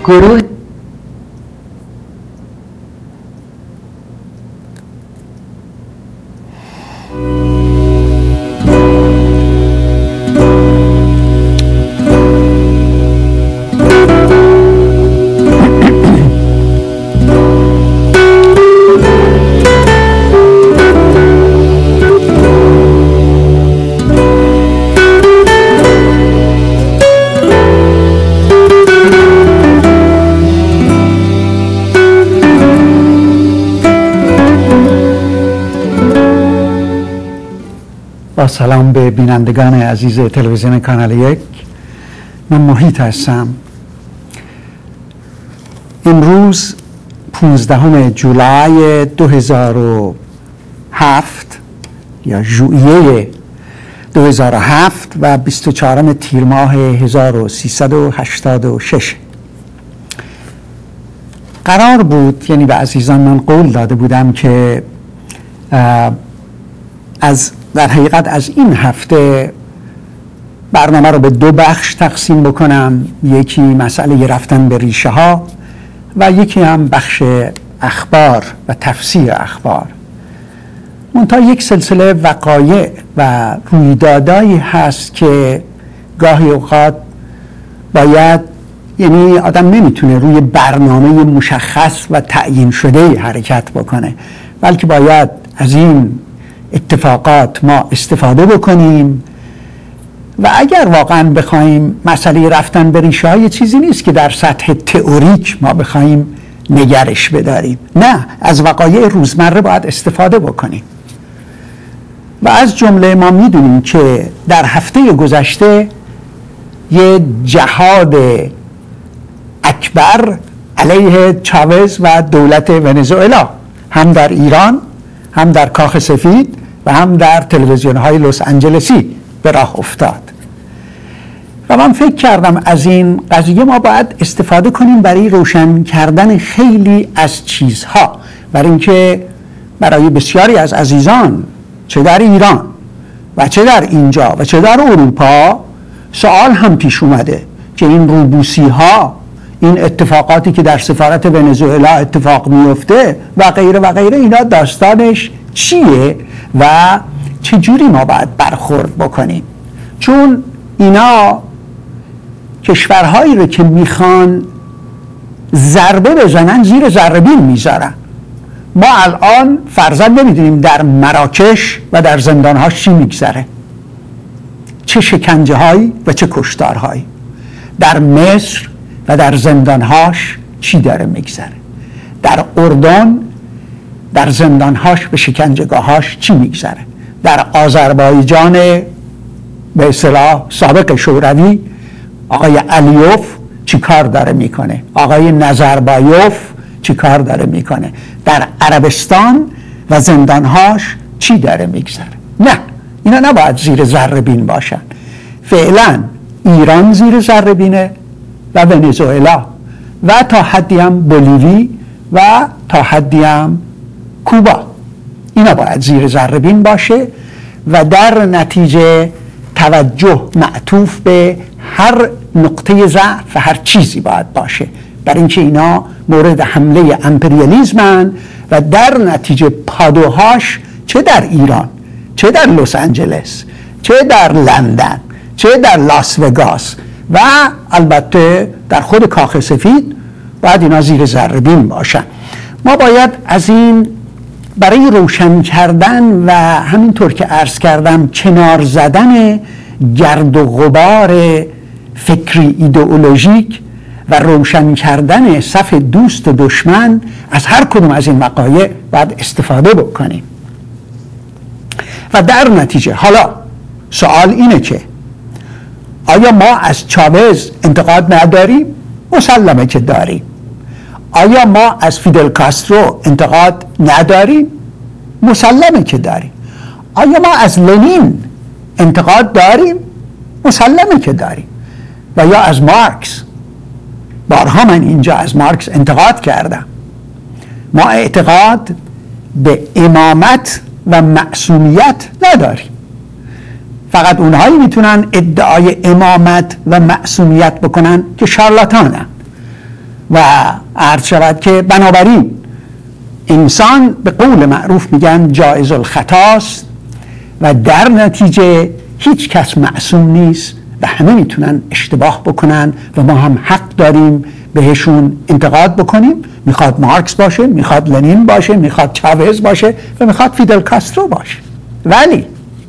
گروه سلام به بینندگان عزیز تلویزیون کانال 1. من محیط هستم. امروز 15 جولای 2007 یا ژوئیه 2007 و 24 تیر ماه 1386 قرار بود، یعنی به عزیزان من قول داده بودم که در حقیقت از این هفته برنامه رو به 2 بخش تقسیم بکنم. یکی مسئله رفتن به ریشه ها و یکی هم بخش اخبار و تفسیر اخبار. منتها یک سلسله وقایع و رویدادایی هست که گاهی اوقات باید، یعنی آدم نمیتونه روی برنامه مشخص و تعیین شده حرکت بکنه، بلکه باید از این اتفاقات ما استفاده بکنیم و اگر واقعا بخوایم مسئله رفتن به ریشه های چیزی نیست که در سطح تئوریک ما بخوایم نگرش بداریم، نه، از وقایع روزمره باید استفاده بکنیم. و از جمله ما میدونیم که در هفته گذشته یه جهاد اکبر علیه چاوز و دولت ونزوئلا هم در ایران، هم در کاخ سفید و هم در تلویزیون های لس آنجلسی به راه افتاد و من فکر کردم از این قضیه ما باید استفاده کنیم برای روشن کردن خیلی از چیزها، برای اینکه برای بسیاری از عزیزان چه در ایران و چه در اینجا و چه در اروپا سوال هم پیش اومده که این روبوسی ها، این اتفاقاتی که در سفارت ونزوئلا اتفاق میفته و غیره و غیره، اینا داستانش چیه و چجوری ما باید برخورد بکنیم؟ چون اینا کشورهایی رو که میخوان ضربه بزنن زیر ضربه بین میذارن. ما الان فرضاً نمیدونیم در مراکش و در زندانهاش چی میگذره، چه شکنجه هایی و چه کشتارهایی. در مصر و در زندانهاش چی داره میگذره، در اردن در زندانهاش به شکنجهگاهاش چی میگذره، در آذربایجان به اصطلاح سابق شوروی آقای علیوف چی کار داره میکنه، آقای نظربایوف چی کار داره میکنه، در عربستان و زندانهاش چی داره میگذره. نه، اینا نباید زیر ذره بین باشن. فعلا ایران زیر ذره بینه و ونزوئلا و تا حدی هم بولیوی و تا حدی هم کوبا، اینا باید زیر ذره بین باشه و در نتیجه توجه معطوف به هر نقطه ضعف و هر چیزی باید باشه، برای اینکه اینا مورد حمله امپریالیسمن و در نتیجه پادوهاش چه در ایران، چه در لس آنجلس، چه در لندن، چه در لاس وگاس و البته در خود کاخ سفید باید اینا زیر ذره بین باشن. ما باید از این برای روشن کردن و همینطور که عرض کردم کنار زدن گرد و غبار فکری ایدئولوژیک و روشن کردن صف دوست و دشمن از هر کدوم از این وقایع باید استفاده بکنیم. و در نتیجه حالا سوال اینه که آیا ما از چاوز انتقاد نداریم؟ مسلمه که داریم. آیا ما از فیدل کاسترو انتقاد نداریم؟ مسلمه که داریم. آیا ما از لنین انتقاد داریم؟ مسلمه که داریم. و یا از مارکس، بارها من اینجا از مارکس انتقاد کردم. ما اعتقاد به امامت و معصومیت نداریم. فقط اونهایی میتونن ادعای امامت و معصومیت بکنن که شارلاتانن. و عرض شود که بنابراین انسان به قول معروف میگن جایز الخطاست و در نتیجه هیچ کس معصوم نیست و همه میتونن اشتباه بکنن و ما هم حق داریم بهشون انتقاد بکنیم. میخواد مارکس باشه، میخواد لنین باشه، میخواد چاوز باشه و میخواد فیدل کاسترو باشه. ولی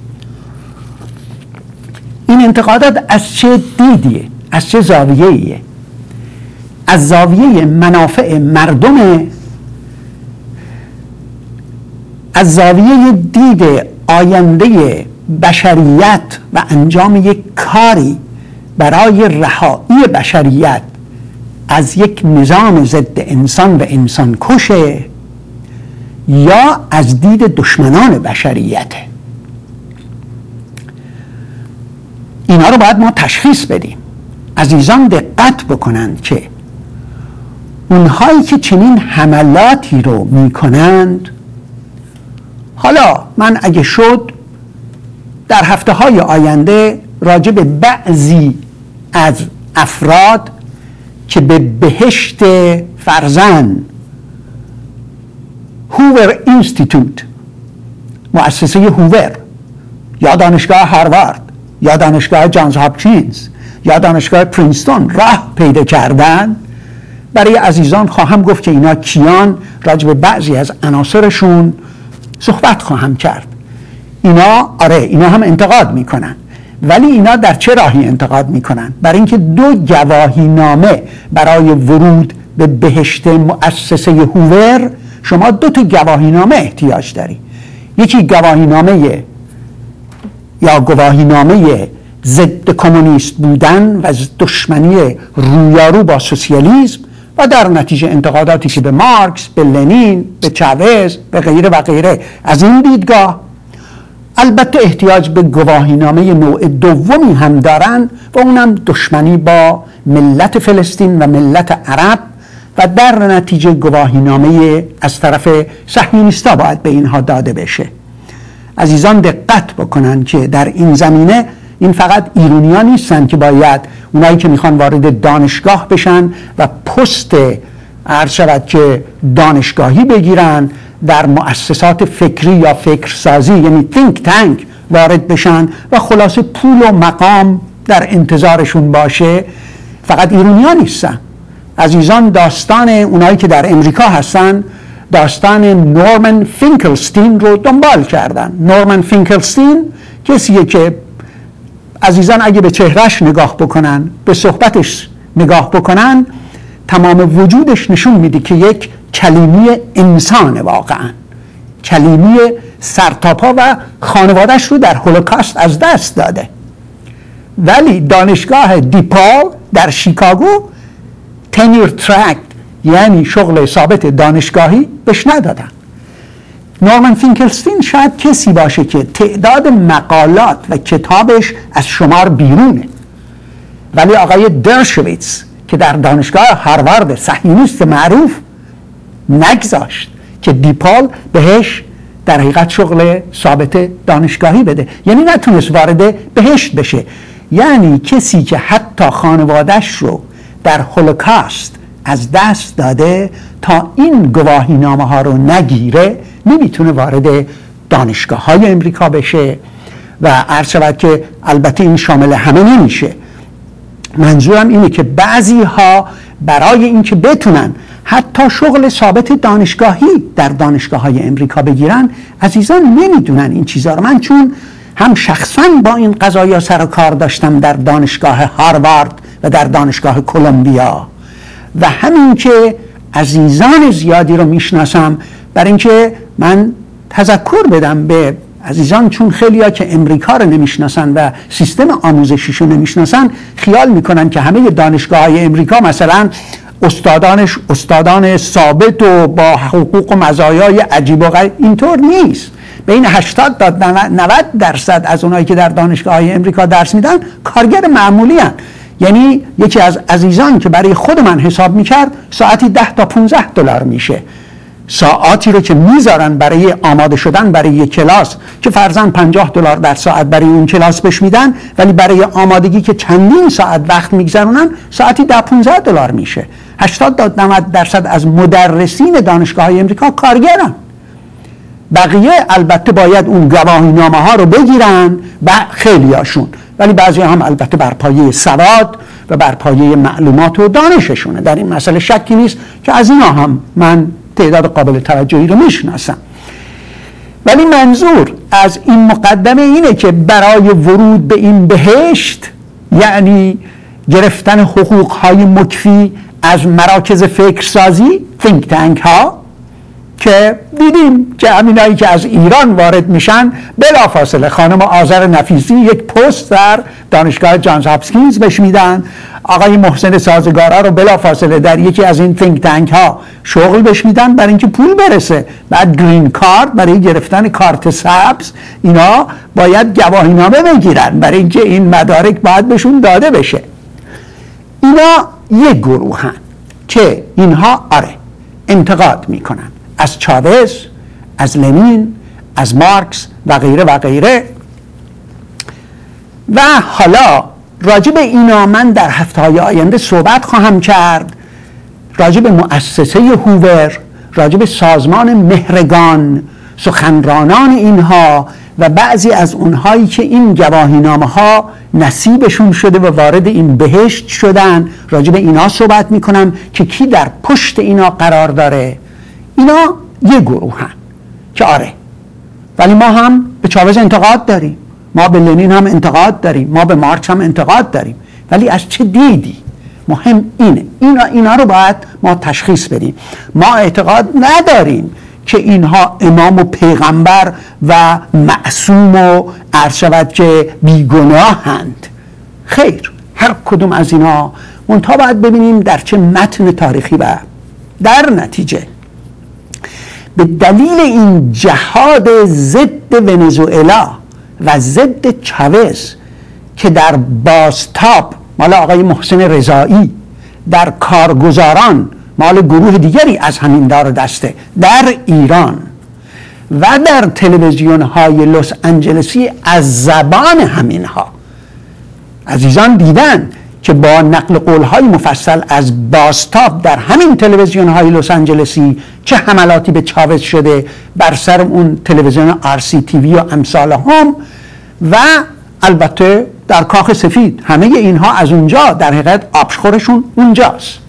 این انتقادات از چه دیدیه؟ از چه زاویه‌ایه؟ از زاویه منافع مردمه، از زاویه دید آینده بشریت و انجام یک کاری برای رهایی بشریت از یک نظام ضد انسان و انسان کشه، یا از دید دشمنان بشریته. اینا رو باید ما تشخیص بدیم. عزیزان دقت بکنند که اونهایی که چنین حملاتی رو میکنند، حالا من اگه شد در هفته‌های آینده راجع به بعضی از افراد که به بهشت فرزن هوور اینستیتوت، مؤسسه هوور یا دانشگاه هاروارد یا دانشگاه جانز هاپکینز یا دانشگاه پرینستون راه پیدا کردن، برای عزیزان خواهم گفت که اینا کیان، راجع به بعضی از عناصرشون صحبت خواهم کرد. اینا هم انتقاد میکنن، ولی اینا در چه راهی انتقاد میکنن؟ برای اینکه 2 گواهی نامه برای ورود به بهشت مؤسسه هوور، شما 2 تا گواهی نامه احتیاج داری. یکی گواهی نامه ضد کمونیست بودن و دشمنی رویارو با سوسیالیسم و در نتیجه انتقاداتی که به مارکس، به لنین، به چاوز و غیره و غیره از این دیدگاه. البته احتیاج به گواهینامه نوع دومی هم دارن و اونم دشمنی با ملت فلسطین و ملت عرب و در نتیجه گواهینامه از طرف صهیونیستا باید به اینها داده بشه. عزیزان دقت بکنن که در این زمینه این فقط ایرونیا نیستن که باید اونایی که میخوان وارد دانشگاه بشن و پست عرض شود که دانشگاهی بگیرن، در مؤسسات فکری یا فکرسازی یعنی think tank وارد بشن و خلاصه پول و مقام در انتظارشون باشه، فقط ایرونیا نیستن. عزیزان داستان اونایی که در امریکا هستن داستان نورمن فینکلستین رو دنبال کردن. نورمن فینکلستین کسیه که عزیزان اگه به چهرش نگاه بکنن، به صحبتش نگاه بکنن، تمام وجودش نشون میده که یک کلیمی انسان، واقعا کلیمی سرتاپا و خانوادش رو در هولوکاست از دست داده. ولی دانشگاه دیپال در شیکاگو تنیر ترک یعنی شغل ثابت دانشگاهی بهش ندادن. نورمن فینکلستین شاید کسی باشه که تعداد مقالات و کتابش از شمار بیرونه، ولی آقای درشویتز که در دانشگاه هاروارد صهیونیست معروف نگذاشت که دیپال بهش در حقیقت شغل ثابت دانشگاهی بده، یعنی نتونست وارد بهشت بشه. یعنی کسی که حتی خانوادش رو در هولوکاست از دست داده تا این گواهی نامه ها رو نگیره نمیتونه وارد دانشگاه های امریکا بشه و عرض شود که البته این شامل همه نمیشه. منظورم اینه که بعضی ها برای اینکه بتونن حتی شغل ثابت دانشگاهی در دانشگاه های امریکا بگیرن، عزیزان نمیدونن این چیزا رو. من چون هم شخصا با این قضایا سر و کار داشتم در دانشگاه هاروارد و در دانشگاه کلمبیا و همین که عزیزان زیادی رو میشناسم، برای اینکه من تذکر بدم به عزیزان، چون خیلیا که امریکا رو نمیشناسن و سیستم آموزشیشو نمیشناسن خیال میکنن که همه دانشگاه‌های امریکا مثلا استادان ثابت و با حقوق و مزایای عجیب و غریب. اینطور نیست. بین 80 تا 90% از اونایی که در دانشگاه‌های امریکا درس میدن کارگر معمولی هستند. یعنی یکی از عزیزان که برای خود من حساب میکرد ساعتی 10 تا 15 دلار میشه. ساعاتی رو که میذارن برای آماده شدن برای یک کلاس که فرضاً $50 در ساعت برای اون کلاس بهش میدن، ولی برای آمادگی که چندین ساعت وقت میگذرونن ساعتی $10-15 میشه. 80-90% از مدرسین دانشگاه‌های امریکا کارگرن. بقیه البته باید اون گواهینامه ها رو بگیرن و خیلیاشون، ولی بعضی هم البته بر پایه سواد و بر پایه معلومات و دانششونه. در این مسئله شکی نیست که از اینا هم من تعداد قابل توجهی رو میشناسم. ولی منظور از این مقدمه اینه که برای ورود به این بهشت، یعنی گرفتن حقوق‌های مکفی از مراکز فکرسازی، think tank ها، که دیدیم که همینایی که از ایران وارد میشن بلافاصله خانم آذر نفیسی یک پست در دانشگاه جانز هاپکینز بهش میدن، آقای محسن سازگارا رو بلافاصله در یکی از این think tank ها شغل بهش میدن برای اینکه پول برسه. بعد گرین کارت، برای گرفتن کارت سبز اینا باید گواهینامه بگیرن برای اینکه این مدارک باید بهشون داده بشه. اینا یک گروهن که اینها انتقاد میکنن از چاوز، از لنین، از مارکس و غیره و غیره. و حالا راجب اینا من در هفته‌های آینده صحبت خواهم کرد، راجب مؤسسه هوور، راجب سازمان مهرگان، سخنرانان اینها و بعضی از اونهایی که این گواهینامه ها نصیبشون شده و وارد این بهشت شدن، راجب اینا صحبت میکنم که کی در پشت اینا قرار داره. اینا یه گروهن که ولی ما هم به چاوز انتقاد داریم، ما به لنین هم انتقاد داریم، ما به مارکس هم انتقاد داریم، ولی از چه دیدی؟ مهم اینه اینا رو باید ما تشخیص بدیم. ما اعتقاد نداریم که اینها امام و پیغمبر و معصوم و عرض شود که بیگناهند. خیر، هر کدوم از اینا منتها باید ببینیم در چه متن تاریخی و در نتیجه به دلیل این جهاد ضد ونزوئلا و ضد چاوز که در بازتاب مال آقای محسن رضایی، در کارگزاران مال گروه دیگری از همین دار دسته در ایران و در تلویزیون های لس آنجلسی از زبان همینها، عزیزان دیدن که با نقل قول های مفصل از بازتاب در همین تلویزیون های لس آنجلسی چه حملاتی به چاوز شده بر سر اون تلویزیون RCTV و امثال هم، و البته در کاخ سفید. همه اینها از اونجا در حقیقت آبشخورشون اونجاست.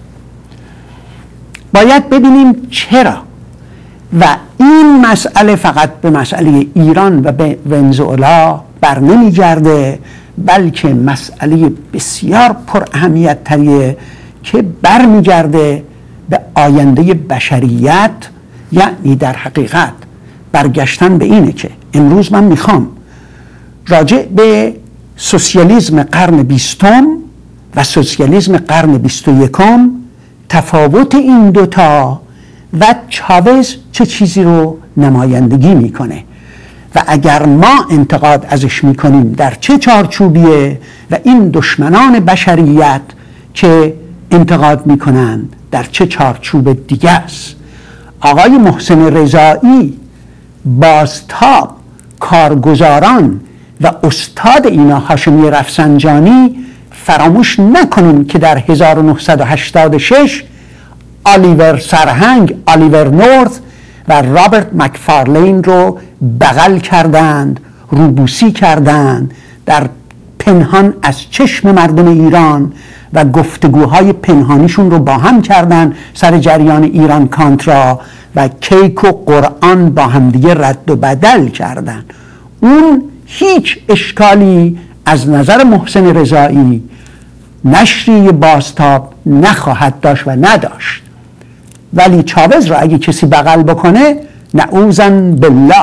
باید ببینیم چرا، و این مسئله فقط به مسئله ایران و به ونزوئلا بر نمیگرده، بلکه مسئله بسیار پر اهمیت تریه که برمیگرده به آینده بشریت. یعنی در حقیقت برگشتن به اینه که امروز من میخوام راجع به سوسیالیسم قرن 20 و سوسیالیسم قرن 21 تفاوت این دوتا و چاوز چه چیزی رو نمایندگی میکنه و اگر ما انتقاد ازش میکنیم در چه چارچوبیه و این دشمنان بشریت که انتقاد میکنن در چه چارچوب دیگه است. آقای محسن رضایی، بازتاب، کارگزاران و استاد اینا هاشمی رفسنجانی، فراموش نکنیم که در 1986 آلیور سرهنگ، آلیور نورث و رابرت مکفارلین رو بغل کردند، روبوسی کردند در پنهان از چشم مردم ایران و گفتگوهای پنهانیشون رو با هم کردند سر جریان ایران کانترا و کیک و قرآن با همدیگه رد و بدل کردند. اون هیچ اشکالی از نظر محسن رضایی نشریه بازتاب نخواهد داشت و نداشت، ولی چاوز را اگه کسی بغل بکنه نعوذن بالله.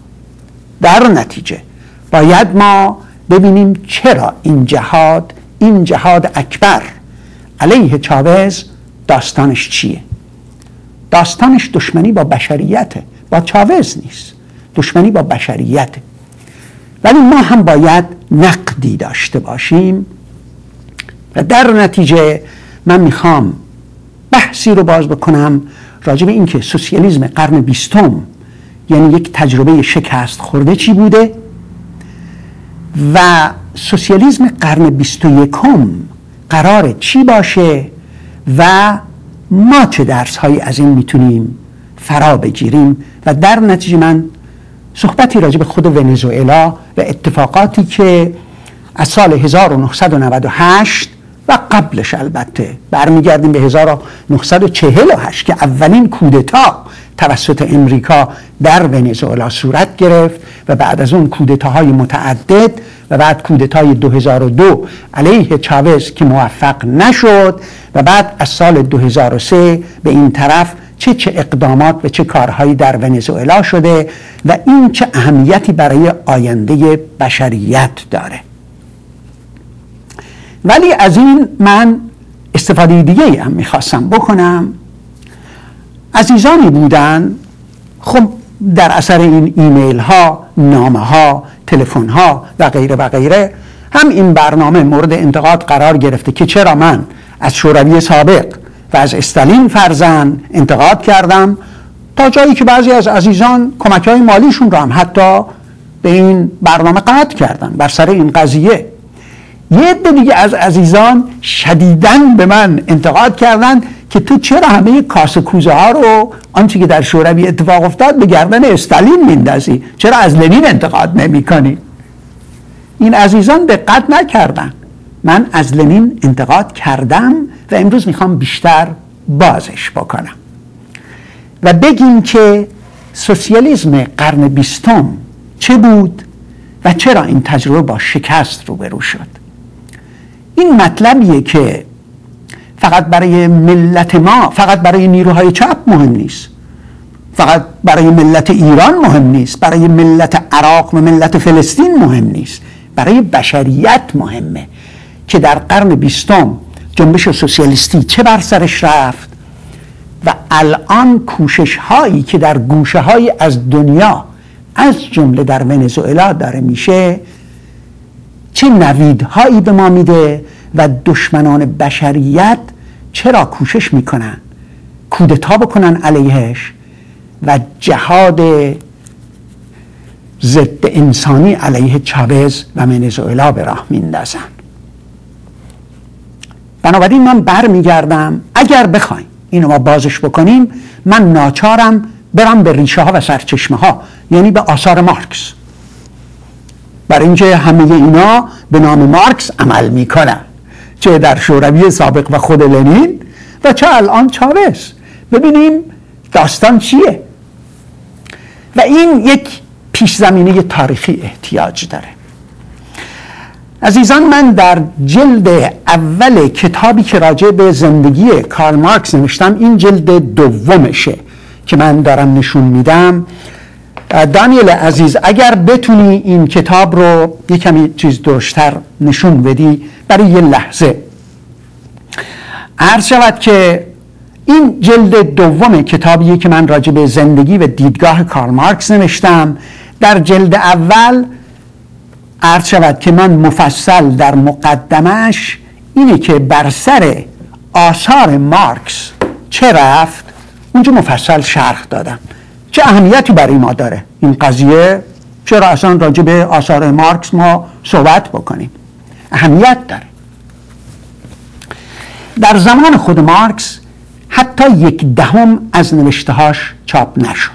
در نتیجه باید ما ببینیم چرا این جهاد اکبر علیه چاوز داستانش چیه. داستانش دشمنی با بشریته، با چاوز نیست، دشمنی با بشریته. ولی ما هم باید نقدی داشته باشیم و در نتیجه من میخوام بحثی رو باز بکنم راجع به این که سوسیالیسم قرن 20 یعنی یک تجربه شکست خورده چی بوده و سوسیالیسم قرن 21 قراره چی باشه و ما چه درس هایی از این میتونیم فرا بگیریم. و در نتیجه من صحبتی راجع به خود ونزوئلا و اتفاقاتی که از سال 1998 و قبلش البته برمیگردیم به 1948 که اولین کودتا توسط امریکا در ونزوئلا صورت گرفت و بعد از اون کودتاهای متعدد و بعد کودتای 2002 علیه چاوز که موفق نشد و بعد از سال 2003 به این طرف چه اقدامات و چه کارهایی در ونزوئلا شده و این چه اهمیتی برای آینده بشریت داره. ولی از این من استفاده دیگه هم میخواستم بکنم. عزیزانی بودن خب در اثر این ایمیل ها، نامه ها، تلفن ها و غیره و غیره هم این برنامه مورد انتقاد قرار گرفته که چرا من از شوروی سابق و از استالین فرزند انتقاد کردم، تا جایی که بعضی از عزیزان کمک‌های مالیشون رو هم حتی به این برنامه قطع کردن بر سر این قضیه. یه عده دیگه از عزیزان شدیداً به من انتقاد کردن که تو چرا همه کاسه کوزه ها رو آنچه که در شوروی اتفاق افتاد به گردن استالین میندازی، چرا از لنین انتقاد نمی کنی؟ این عزیزان دقت نکردن. من از لنین انتقاد کردم و امروز میخوام بیشتر بازش بکنم و بگیم که سوسیالیسم قرن 20 چه بود و چرا این تجربه با شکست روبرو شد. این مطلبیه که فقط برای ملت ما، فقط برای نیروهای چپ مهم نیست، فقط برای ملت ایران مهم نیست، برای ملت عراق و ملت فلسطین مهم نیست، برای بشریت مهمه که در قرن 20 جنبش سوسیالیستی چه بر سرش رفت و الان کوشش هایی که در گوشه های از دنیا از جمله در ونزوئلا داره میشه چه نویدهایی به ما میده و دشمنان بشریت چرا کوشش میکنن کودتا بکنن علیهش و جهاد ضد انسانی علیه چاوز و ونزوئلا به راه میندازن. بنابراین من برمیگردم، اگر بخوایم اینو ما بازش بکنیم، من ناچارم برم به ریشه ها و سرچشمه ها، یعنی به آثار مارکس، برای اینکه همه اینا به نام مارکس عمل میکنن، چه در شوروی سابق و خود لنین و چه الان چاوز. ببینیم داستان چیه و این یک پیش زمینه تاریخی احتیاج داره. عزیزان، من در جلد اول کتابی که راجع به زندگی کارل مارکس نوشتم، این جلد دومشه که من دارم نشون میدم. دانیل عزیز اگر بتونی این کتاب رو یک کمی چیز درشتر نشون بدی برای یه لحظه. عرض شود که این جلد دوم کتابیه که من راجع به زندگی و دیدگاه کارل مارکس نوشتم. در جلد اول عرض شود که من مفصل در مقدمش اینه که بر سر آثار مارکس چه رفت اونجا مفصل شرح دادم، چه اهمیتی برای ما داره این قضیه، چرا اصلا راجع به آثار مارکس ما صحبت بکنیم، اهمیت داره. در زمان خود مارکس حتی 1/10 از نوشتهاش چاپ نشد.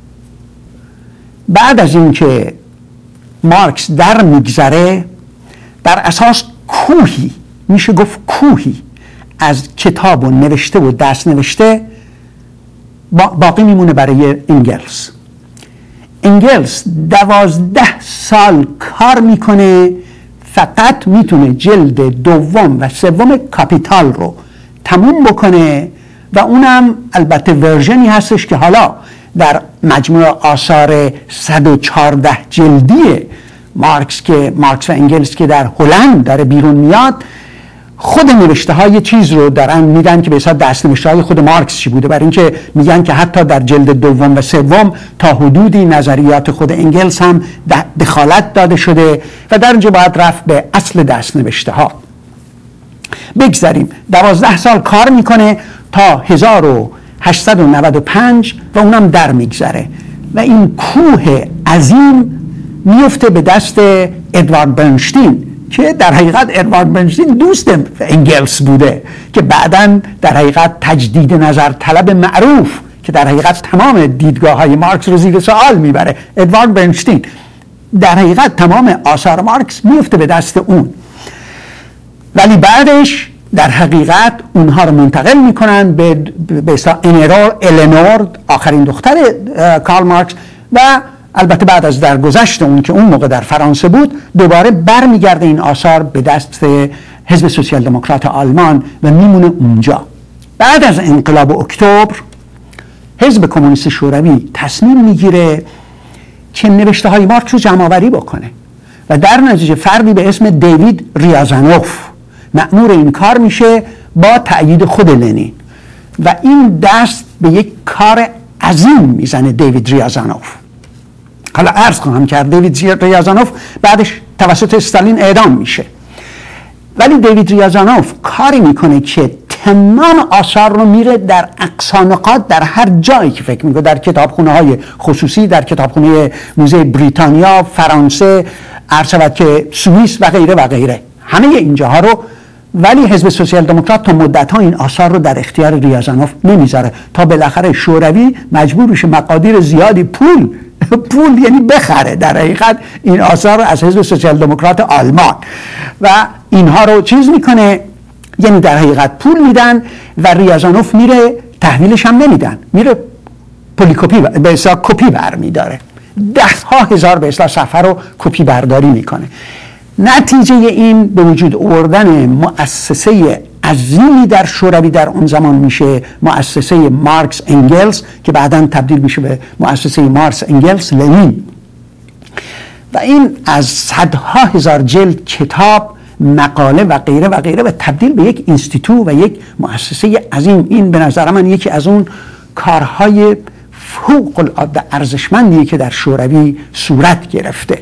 بعد از اینکه مارکس در میگذره، در اساس کوهی، میشه گفت کوهی از کتاب و نوشته و دست نوشته باقی میمونه برای انگلس. انگلس 12 سال کار میکنه، فقط میتونه جلد دوم و سوم کاپیتال رو تموم بکنه و اونم البته ورژنی هستش که حالا در مجموع آثار 114 جلدی مارکس و انگلس که در هلند داره بیرون میاد، خود نوشته های چیز رو دارن میدن که به حساب دست نوشته های خود مارکس چی بوده، برای اینکه میگن که حتی در جلد دوم و سوم تا حدودی نظریات خود انگلس هم دخالت داده شده و در اینجا باید رفت به اصل دست نوشته ها. بگذاریم 12 سال کار میکنه تا 1895 و اونم در میگذره و این کوه عظیم میفته به دست ادوارد برنشتین که در حقیقت ادوارد برنشتین دوست انگلس بوده که بعداً در حقیقت تجدید نظر طلب معروف که در حقیقت تمام دیدگاه های مارکس رو زیر سوال میبره. ادوارد برنشتین در حقیقت تمام آثار مارکس میفته به دست اون، ولی بعدش در حقیقت اونها رو منتقل میکنن به الینور آخرین دختر کارل مارکس و البته بعد از درگذشت اون که اون موقع در فرانسه بود دوباره برمیگرده این آثار به دست حزب سوسیال دموکرات آلمان و میمونه اونجا. بعد از انقلاب اکتبر حزب کمونیست شوروی تصمیم میگیره که نوشته های مارکس رو جمع آوری بکنه و در نتیجه فردی به اسم دیوید ریازانوف مأمور این کار میشه با تأیید خود لنین و این دست به یک کار عظیم میزنه دیوید ریازانوف. حالا عرض خواهم کرد دیوید ریازانوف بعدش توسط استالین اعدام میشه، ولی دیوید ریازانوف کاری میکنه که تمام آثار رو میره در اقصا نقاط در هر جایی که فکر میکنه، در کتابخونه های خصوصی، در کتابخونه موزه بریتانیا، فرانسه، عرض شود که سوئیس و غیره و غیره، همه اینجاها رو. ولی حزب سوسیال دموکرات تا مدت ها این آثار رو در اختیار ریازانوف نمیذاره تا بالاخره شوروی مجبور بشه مقادیر زیادی پول یعنی بخره در حقیقت این آثار رو از حزب سوسیال دموکرات آلمان و اینها رو چیز میکنه، یعنی در حقیقت پول میدن و ریازانوف میره تحویلش هم نمیدن، میره پولیکوپی به اصطلاح کپی برمیداره، 10,000 به اصطلاح صفحه رو کپی برداری میکنه. نتیجه این به وجود آوردن مؤسسه عظیمی در شوروی در اون زمان میشه مؤسسه مارکس انگلس که بعداً تبدیل میشه به مؤسسه مارکس انگلس لنین و این از صدها هزار جلد کتاب، مقاله و غیره و غیره و تبدیل به یک اینستیتو و یک مؤسسه عظیم. این به نظر من یکی از اون کارهای فوق العاده ارزشمندیه که در شوروی صورت گرفته.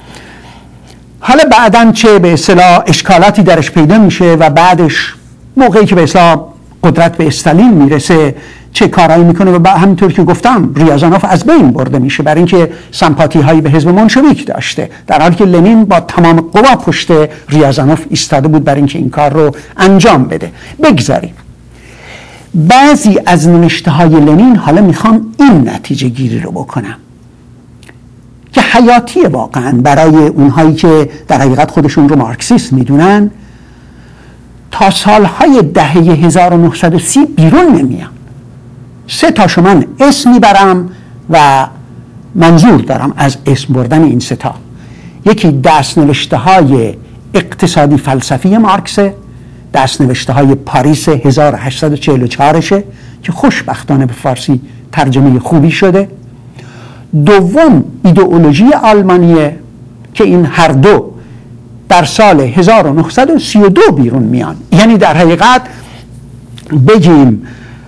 حالا بعداً چه به اصطلاح اشکالاتی درش پیدا میشه و بعدش موقعی که به اصطلاح قدرت به استالین میرسه چه کارهایی میکنه و همینطور که گفتم ریازانوف از بین برده میشه برای اینکه سمپاتی هایی به حزب منشویک داشته، در حالی که لنین با تمام قوا پشت ریازانوف ایستاده بود برای اینکه این کار رو انجام بده. بگذاریم بعضی از نوشته های لنین حالا میخوام این نتیجه گیری رو بکنم که حیاتی واقعا برای اونهایی که در حقیقت خودشون رو مارکسیست میدونن، تا سالهای دهه 1930 بیرون نمیان. 3 تاشو من اسم میبرم و منظور دارم از اسم بردن این 3 تا. یکی دستنوشته های اقتصادی فلسفی مارکسه، دستنوشته های پاریس 1844 شه که خوشبختانه به فارسی ترجمه خوبی شده. دوم ایدئولوژی آلمانیه که این هر دو در سال 1932 بیرون میان، یعنی در حقیقت بگیم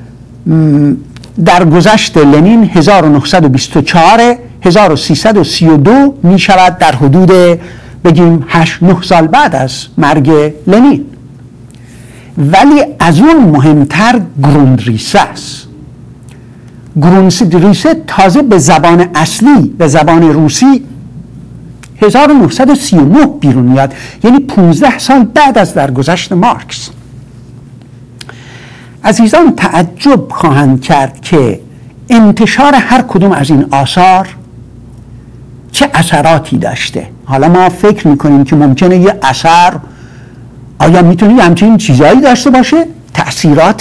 در گذشت لنین 1924 1332 می شود در حدود بگیم 8-9 سال بعد از مرگ لنین. ولی از اون مهمتر گروندریسه است. گروندریسه تازه به زبان اصلی به زبان روسی 1939 بیرون میاد، یعنی 15 سال بعد از درگذشت مارکس. عزیزان تعجب خواهند کرد که انتشار هر کدوم از این آثار چه اثراتی داشته. حالا ما فکر میکنیم که ممکنه یه اثر آیا میتونه همچین چیزایی داشته باشه؟ تأثیرات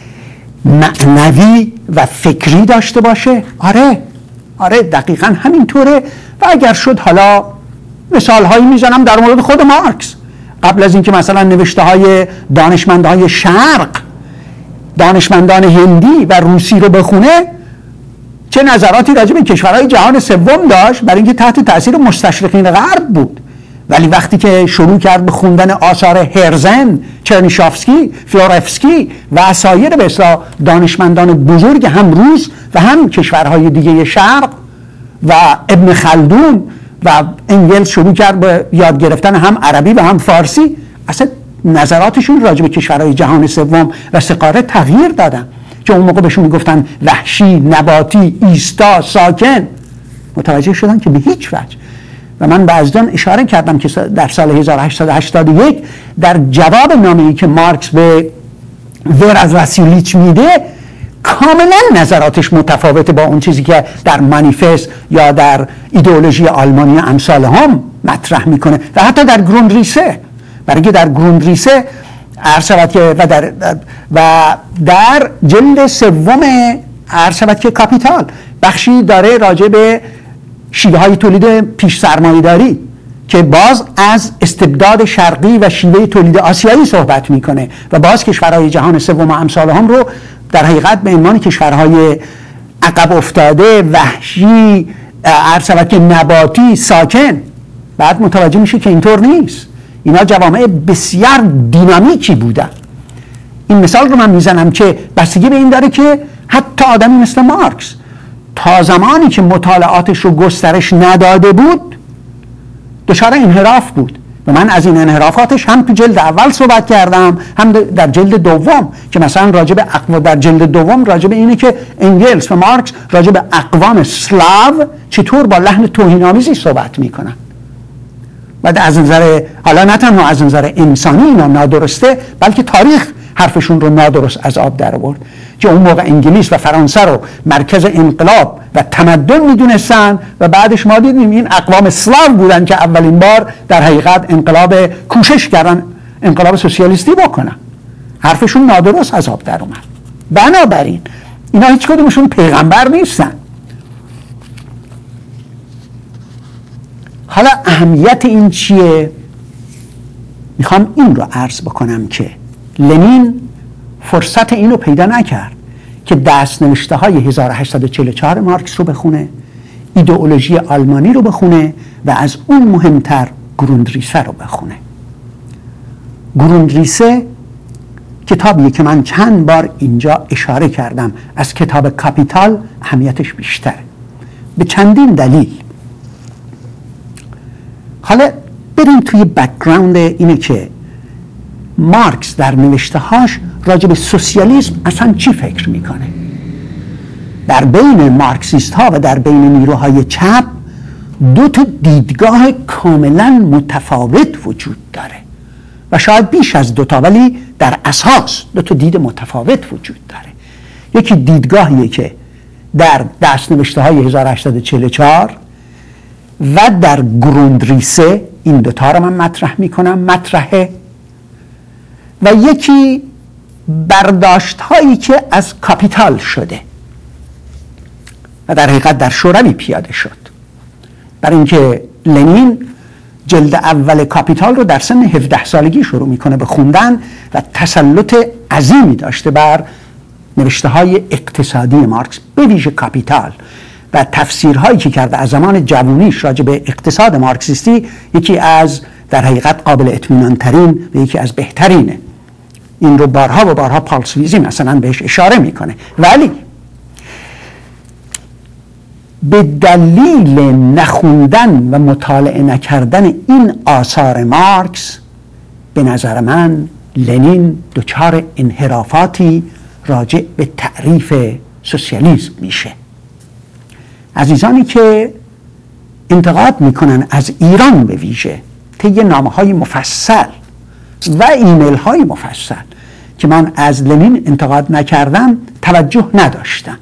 معنوی و فکری داشته باشه؟ آره دقیقا همینطوره. و اگر شد حالا مثال هایی میزنم در مورد خود مارکس. قبل از اینکه مثلا نوشته های دانشمندان شرق، دانشمندان هندی و روسی رو بخونه، چه نظراتی راجع به کشورهای جهان سوم داشت، برای اینکه تحت تاثیر مستشرقین غرب بود. ولی وقتی که شروع کرد به خوندن آثار هرزن، چرنیشافسکی، فیورفسکی و سایر به اصطلاح دانشمندان بزرگ هم روس و هم کشورهای دیگه شرق و ابن خلدون و انگلس شروع کرد به یاد گرفتن هم عربی و هم فارسی، اصلا نظراتشون راجع به کشورهای جهان سوم و سه قاره تغییر دادن. که اون موقع بهشون میگفتن وحشی، نباتی، ایستا، ساکن، متوجه شدن که به هیچ وجه. و من بعضاً اشاره کردم که در سال 1881 در جواب نامه‌ای که مارکس به ور از واسیلیچ میده کاملا نظراتش متفاوته با اون چیزی که در مانیفست یا در ایدئولوژی آلمانی امثال هم مطرح میکنه و حتی در گروندریسه. برای اینکه در گروندریسه عرض شود که و در جلد سوم عرض شود که کاپیتال بخشی داره راجع به شیوه های تولید پیش سرمایه‌داری که باز از استبداد شرقی و شیوه تولید آسیایی صحبت میکنه و باز کشورهای جهان سوم و امثال هم رو در حقیقت به عنوان کشورهای عقب افتاده، وحشی، عرض شود که نباتی، ساکن. بعد متوجه میشه که اینطور نیست. اینا جوامع بسیار دینامیکی بودن. این مثال رو من میزنم که بستگی به این داره که حتی آدمی مثل مارکس تا زمانی که مطالعاتش رو گسترش نداده بود دچار انحراف بود و من از این انحرافاتش هم تو جلد اول صحبت کردم هم در جلد دوم که مثلا راجع به در جلد دوم راجع به اینه که انگلس و مارکس راجع به اقوام سلاو چطور با لحن توهین‌آمیزی صحبت میکنن و از نظر حالا نه تنها از نظر انسانی اینا نادرسته بلکه تاریخ حرفشون رو نادرست از آب در آورد که اون موقع انگلیس و فرانسه رو مرکز انقلاب و تمدن میدونستن و بعدش ما دیدیم این اقوام اسلاو بودن که اولین بار در حقیقت کوشش کردن انقلاب سوسیالیستی بکنن. حرفشون نادرست از آب در اومد. بنابراین اینا هیچ کدومشون پیغمبر نیستن. حالا اهمیت این چیه؟ میخوام این رو عرض بکنم که لنین فرصت اینو پیدا نکرد که دست‌نوشته های 1844 مارکس رو بخونه، ایدئولوژی آلمانی رو بخونه و از اون مهمتر گروندریسه رو بخونه. گروندریسه کتابیه که من چند بار اینجا اشاره کردم از کتاب کاپیتال اهمیتش بیشتره به چندین دلیل. حالا بریم توی بک‌گراند اینه که مارکس در نوشته‌هاش راجع به سوسیالیسم اصلا چی فکر میکنه. در بین مارکسیست ها و در بین نیروهای چپ دو تا دیدگاه کاملا متفاوت وجود داره و شاید بیش از دوتا، ولی در اساس دو تا دید متفاوت وجود داره. یکی دیدگاهیه که در دست‌نوشته های 1844 و در گروندریسه، این دوتا رو من مطرح میکنم، مطرحه، و یکی برداشت هایی که از کاپیتال شده و در حقیقت در شوروی پیاده شد. برای اینکه لنین جلد اول کاپیتال رو در سن 17 سالگی شروع میکنه به خوندن و تسلط عظیمی داشته بر نوشته های اقتصادی مارکس، به ویژه کاپیتال، و تفسیرهایی که کرده از زمان جوونیش راجع به اقتصاد مارکسیستی یکی از در حقیقت قابل اطمینان ترین و یکی از بهترینه. این رو بارها و بارها پالسویزی مثلا بهش اشاره میکنه. ولی به دلیل نخوندن و مطالعه نکردن این آثار مارکس به نظر من لنین دچار انحرافاتی راجع به تعریف سوسیالیسم میشه. عزیزانی که انتقاد میکنن از ایران به ویژه طی نامه‌های مفصل و ایمیل های مفصل که من از لنین انتقاد نکردم توجه نداشتم.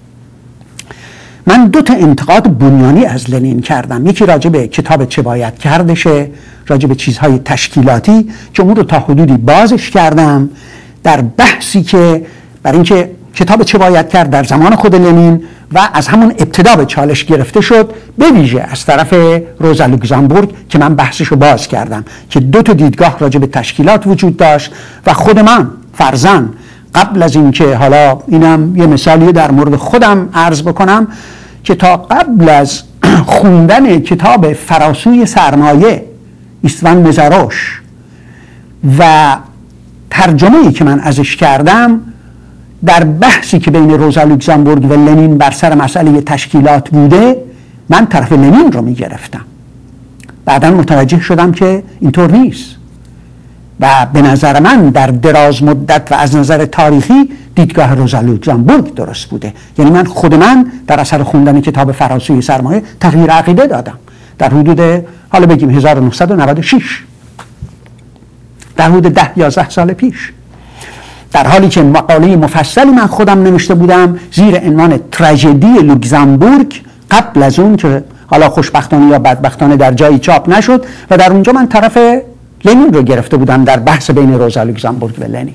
من دو تا انتقاد بنیانی از لنین کردم. یکی راجع به کتاب چه باید کردشه، راجع به چیزهای تشکیلاتی که اون رو تا حدودی بازش کردم در بحثی که برای اینکه کتاب چه باید کرد در زمان خود لنین و از همون ابتدا به چالش گرفته شد، به ویژه از طرف روزا لوکزامبورگ که من بحثش رو باز کردم که دو تا دیدگاه راجع به تشکیلات وجود داشت و خود من فرضاً قبل از اینکه، حالا اینم یه مثالی در مورد خودم عرض بکنم، که تا قبل از خوندن کتاب فراسوی سرمایه ایستوان مزاروش و ترجمه‌ای که من ازش کردم در بحثی که بین روزا لوکزامبورگ و لنین بر سر مسئله تشکیلات بوده، من طرف لنین رو میگرفتم. بعداً متوجه شدم که اینطور نیست. و به نظر من در دراز مدت و از نظر تاریخی دیدگاه روزا لوکزامبورگ درست بوده. یعنی من خود من در اثر خوندن کتاب فراسوی سرمایه تغییر عقیده دادم در حدود حالا بگیم 1996، در حدود 10-11 سال پیش، در حالی که مقاله مفصلی من خودم نوشته بودم زیر عنوان تراژدی لوکزامبورگ قبل از اون که حالا خوشبختانه یا بدبختانه در جایی چاپ نشد و در اونجا من طرف لنین رو گرفته بودم در بحث بین روزا لوکزامبورگ و لنین.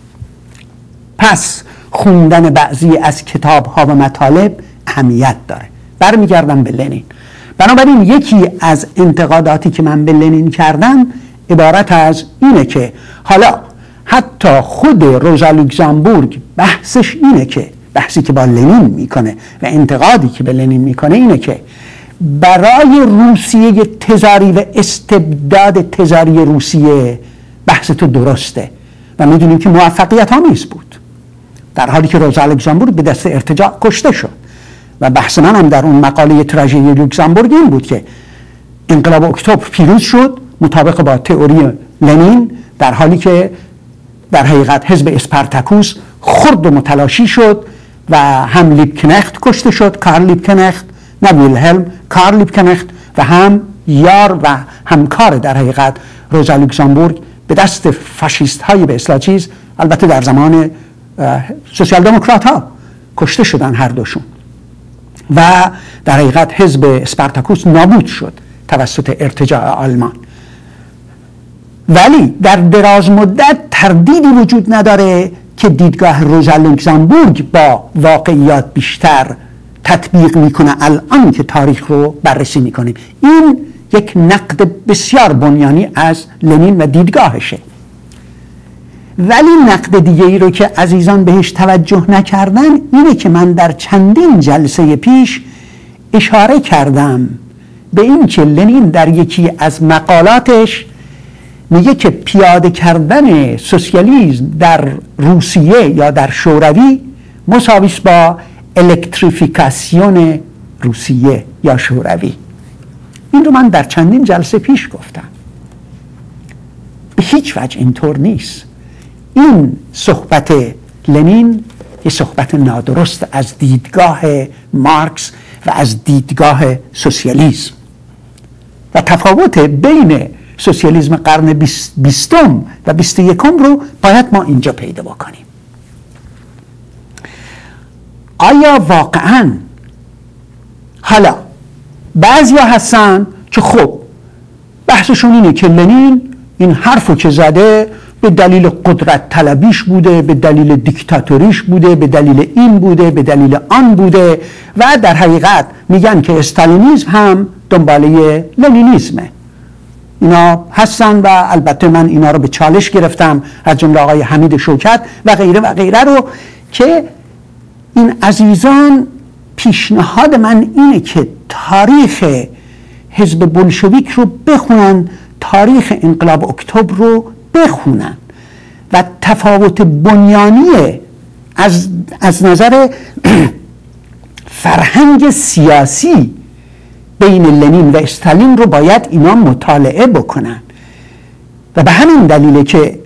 پس خوندن بعضی از کتاب‌ها و مطالب اهمیت داره. برمیگردم به لنین. بنابراین یکی از انتقاداتی که من به لنین کردم عبارت از اینه که حالا حتی خود روزا لوکزامبورگ بحثش اینه که بحثی که با لنین میکنه و انتقادی که به لنین میکنه اینه که برای روسیه تزاری و استبداد تزاری روسیه بحث تو درسته و میدونیم که موفقیت آمیز بود، در حالی که روزا لوکزامبورگ به دست ارتجاع کشته شد. و بحث من هم در اون مقاله تراژدی لوکزامبورگ این بود که انقلاب اکتبر پیروز شد مطابق با تئوری لنین، در حالی که در حقیقت حزب اسپارتاکوس خرد و متلاشی شد و هم لیبکنخت کشته شد، کارل لیبکنخت، نه ویلهلم، کارل لیبکنخت، و هم یار و همکار در حقیقت روزا لوکزامبورگ به دست فاشیست های به اصطلاح چیز، البته در زمان سوسیال دموکرات ها کشته شدن هر دوشون و در حقیقت حزب اسپارتاکوس نابود شد توسط ارتجاع آلمان. ولی در دراز مدت تردیدی وجود نداره که دیدگاه روزا لوکزامبورگ با واقعیات بیشتر تطبیق میکنه الان که تاریخ رو بررسی میکنیم. این یک نقد بسیار بنیانی از لنین و دیدگاهشه. ولی نقد دیگه ای رو که عزیزان بهش توجه نکردن اینه که من در چندین جلسه پیش اشاره کردم به این که لنین در یکی از مقالاتش میگه که پیاده کردن سوسیالیسم در روسیه یا در شوروی مساوی است با الکتریفیکاسیون روسیه یا شوروی. این رو من در چندین جلسه پیش گفتم. به هیچ وجه اینطور نیست. این صحبت لنین یه صحبت نادرست از دیدگاه مارکس و از دیدگاه سوسیالیسم و تفاوت بین سوسیالیسم قرن 20 و 21 رو باید ما اینجا پیدا بکنیم. آیا واقعاً حالا بعضیا هستن که خب بحثشون اینه که لنین این حرفو که زده به دلیل قدرت طلبیش بوده، به دلیل دیکتاتوریش بوده، به دلیل این بوده، به دلیل آن بوده و در حقیقت میگن که استالینیسم هم دنباله لنینیسمه. اینا هستن و البته من اینا رو به چالش گرفتم از جمله آقای حمید شوکت و غیره و غیره رو که این عزیزان پیشنهاد من اینه که تاریخ حزب بولشویک رو بخونن، تاریخ انقلاب اکتبر رو بخونن و تفاوت بنیانی از نظر فرهنگ سیاسی بین لنین و استالین رو باید اینا مطالعه بکنن و به همین دلیله که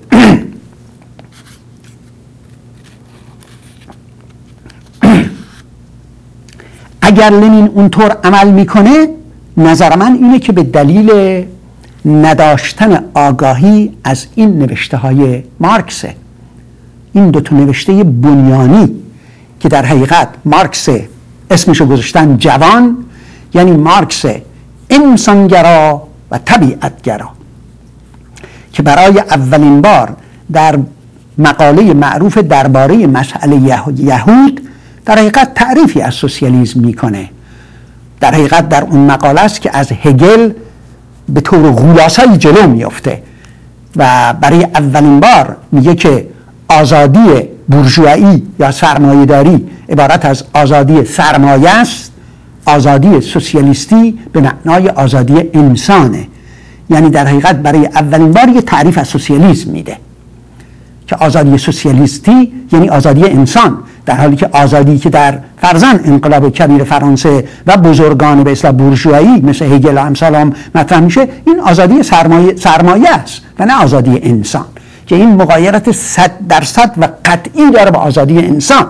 اگر لنین اونطور عمل میکنه نظر من اینه که به دلیل نداشتن آگاهی از این نوشته های مارکسه. این دوتا نوشته بنیانی که در حقیقت مارکس اسمشو گذاشتن جوان، یعنی مارکس انسانگرا و طبیعتگرا، که برای اولین بار در مقاله معروف درباره مسئله یهود در حقیقت تعریفی از سوسیالیسم میکنه. در حقیقت در اون مقاله است که از هگل به طور غولاسایی جلو میفته و برای اولین بار میگه که آزادی بورژوایی یا سرمایه‌داری عبارت از آزادی سرمایه است، آزادی سوسیالیستی به معنای آزادی انسانه. یعنی در حقیقت برای اولین بار یه تعریف از سوسیالیسم میده که آزادی سوسیالیستی یعنی آزادی انسان، در حالی که آزادی که در فرزن انقلاب کبیر فرانسه و بزرگان به اصطلاح بورژوایی مثل هگل و امثال هم مطرح میشه این آزادی سرمایه است و نه آزادی انسان، که این مغایرت 100% و قطعی داره با آزادی انسان.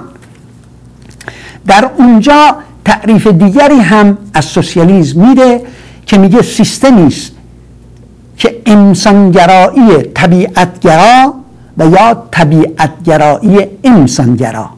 در اونجا تعریف دیگری هم از سوسیالیسم میده که میگه سیستمی است که انسانگرایی طبیعتگرا و یا طبیعتگرایی انسانگرا،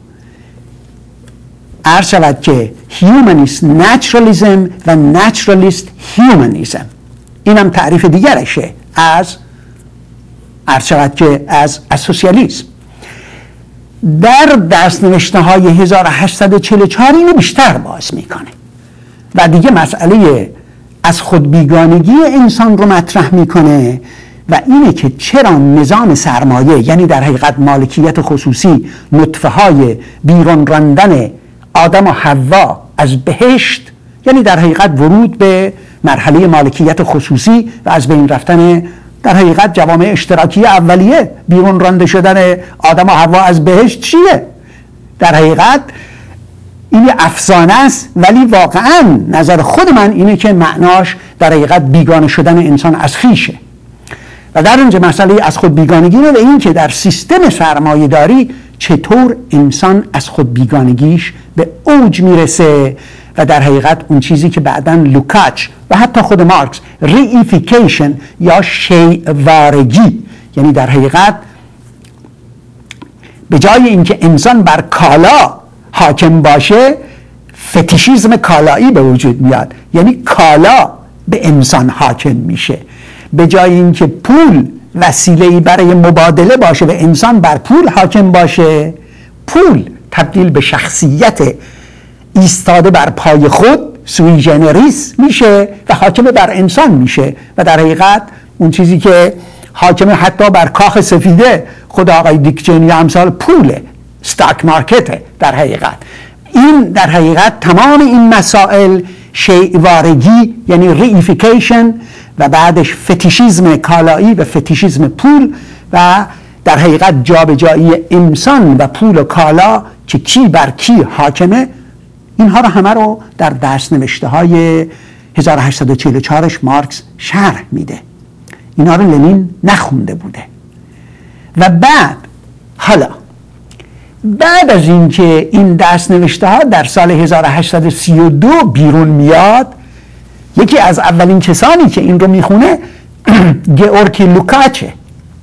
عرض شود که هیومنیست نچرالیسم و نچرالیست هیومنیسم، این هم تعریف دیگرشه از عرض شود که از سوسیالیسم. در دست‌نوشته های 1844 اینو بیشتر باز میکنه و دیگه مسئله از خود بیگانگی انسان رو مطرح میکنه و اینه که چرا نظام سرمایه، یعنی در حقیقت مالکیت خصوصی، نطفه های بیرون راندن آدم و حوا از بهشت، یعنی در حقیقت ورود به مرحله مالکیت خصوصی و از بین رفتن در حقیقت جوامع اشتراکی اولیه، بیرون رانده شدن آدم و حوا از بهشت چیه؟ در حقیقت این افسانه است، ولی واقعا نظر خود من اینه که معناش در حقیقت بیگانه شدن انسان از خویشه. و در اینجا مسئله از خود بیگانگی رو، و این که در سیستم سرمایه‌داری چطور انسان از خود بیگانگیش به اوج میرسه و در حقیقت اون چیزی که بعداً لوکاچ و حتی خود مارکس ریفیکیشن یا شیوارگی، یعنی در حقیقت به جای اینکه انسان بر کالا حاکم باشه، فتیشیزم کالایی به وجود میاد، یعنی کالا به انسان حاکم میشه. به جای اینکه پول وسیله‌ای برای مبادله باشه و انسان بر پول حاکم باشه، پول تبدیل به شخصیت ایستاده بر پای خود، سوی جنریس میشه و حاکم بر انسان میشه و در حقیقت اون چیزی که حاکم حتی بر کاخ سفیده خود آقای دیک چینی امثال پوله، ستاک مارکته. در حقیقت این در حقیقت تمام این مسائل شیوارگی یعنی ریفیکیشن و بعدش فتیشیزم کالایی و فتیشیزم پول و در حقیقت جابجایی انسان و پول و کالا که کی بر کی حاکمه، اینها رو همه رو در دست‌نوشته های 1844 مارکس شرح میده. اینا رو لنین نخونده بوده. و بعد از اینکه این دست‌نوشته ها در سال 1832 بیرون میاد، یکی از اولین کسانی که این رو میخونه گئورگی لوکاچه،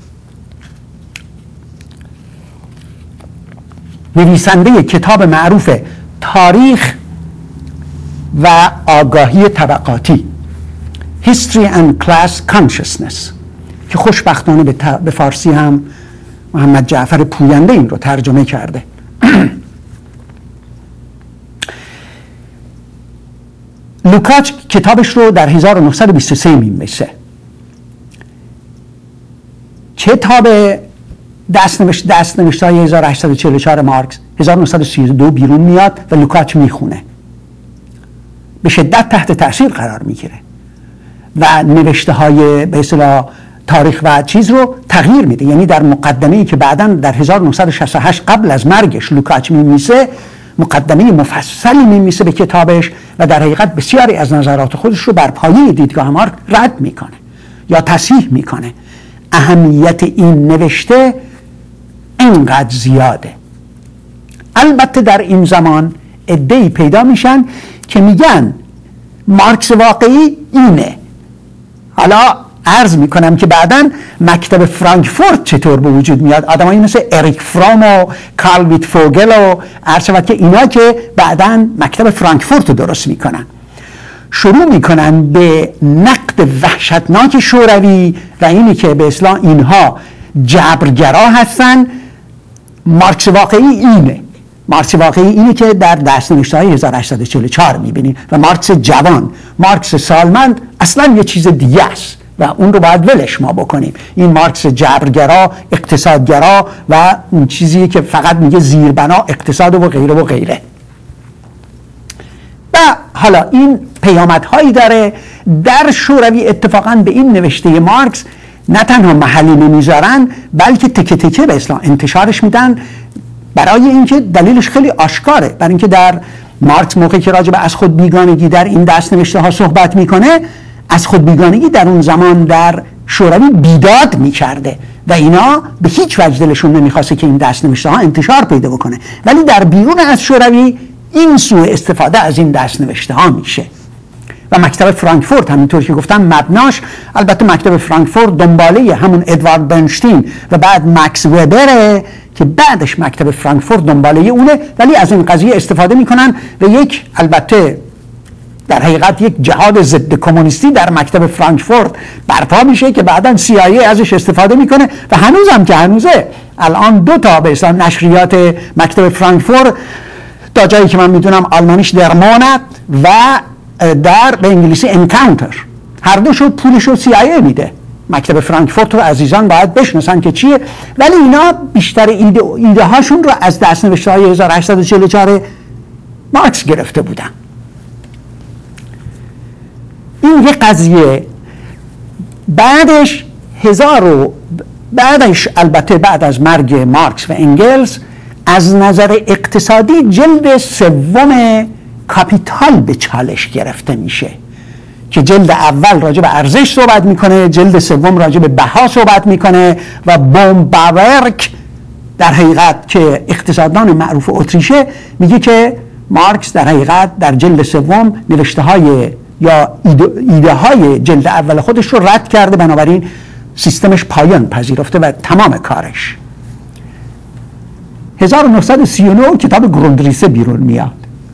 نویسنده کتاب معروف تاریخ و آگاهی طبقاتی History and Class Consciousness، که خوشبختانه به فارسی هم محمد جعفر پوینده این رو ترجمه کرده. لوکاچ کتابش رو در 1923 می‌نویسه. کتاب دست‌نوشته های 1844 مارکس 1932 بیرون میاد و لوکاچ میخونه، به شدت تحت تأثیر قرار میگیره و نوشته های به اصطلاح تاریخ و چیز رو تغییر میده. یعنی در مقدمه‌ای که بعداً در 1968 قبل از مرگش لوکاچ می‌نویسه، مقدمه مفصلی می‌نویسه به کتابش و در حقیقت بسیاری از نظرات خودش رو بر پایه دیدگاه مارکس رد میکنه یا تصحیح میکنه. اهمیت این نوشته اینقدر زیاده. البته در این زمان عده‌ای پیدا میشن که میگن مارکس واقعی اینه. حالا عرض میکنم که بعداً مکتب فرانکفورت چطور به وجود میاد، آدمایی مثل اریک فروم و کارل ویتفوگل و عرض شود که اینا که بعداً مکتب فرانکفورت رو درست میکنن، شروع میکنن به نقد وحشتناک شوروی و اینی که به اصطلاح اینها جبرگرا هستن. مارکس واقعی اینه. مارکس واقعی اینه که در دست‌نوشته‌های 1844 میبینید و مارکس جوان، مارکس سالمند اصلا یه چیز دیگه است و اون رو باید ولش ما بکنیم. این مارکس جبرگرا، اقتصادگرا و اون چیزی که فقط میگه زیربنا اقتصاد و غیره و غیره. و حالا این پیامدهایی داره. در شوروی اتفاقا به این نوشته مارکس نه تنها محلی نمیذارن، بلکه تکه تکه به اصطلاح انتشارش میدن، برای اینکه دلیلش خیلی آشکاره. برای اینکه در مارکس موقعی که راجع به از خود بیگانگی در این دست نوشته ها صحبت میکنه، از خود بیگانگی در اون زمان در شوروی بیداد میکرده و اینا به هیچ وجه دلشون نمیخواسته که این دست‌نوشته ها انتشار پیدا بکنه، ولی در بیرون از شوروی این سوء استفاده از این دست‌نوشته ها میشه. و مکتب فرانکفورت همینطور که گفتم مبناش، البته مکتب فرانکفورت دنباله همون ادوارد برنشتین و بعد مکس وبره که بعدش مکتب فرانکفورت دنباله اونه، ولی از این قضیه استفاده میکنن و یک البته در حقیقت یک جهاد ضد کمونیستی در مکتب فرانکفورت برپا میشه که بعداً CIA ازش استفاده میکنه و هنوزم که هنوزه الان 2 تا به اصطلاح نشریات مکتب فرانکفورت، تا جایی که من میدونم آلمانیش در مانت و در به انگلیسی انکاونتر، هر دوشو پولشو CIA میده. مکتب فرانکفورت رو عزیزان باید بشناسن که چیه، ولی اینا بیشتر ایده هاشون رو از دست‌نوشته های 1844 مارکس گرفته بودن. این یه قضیه. بعدش البته بعد از مرگ مارکس و انگلز از نظر اقتصادی جلد 3 کاپیتال به چالش گرفته میشه که جلد اول راجع به ارزش صحبت میکنه، جلد 3 راجع به بها صحبت میکنه و بومباورک در حقیقت که اقتصاددان معروف اتریشه میگه که مارکس در حقیقت در جلد 3 نوشته های یا ایده های جلد اول خودش رو رد کرده، بنابراین سیستمش پایان پذیرفته و تمام کارش. 1939 کتاب گروندریسه بیرون میاد.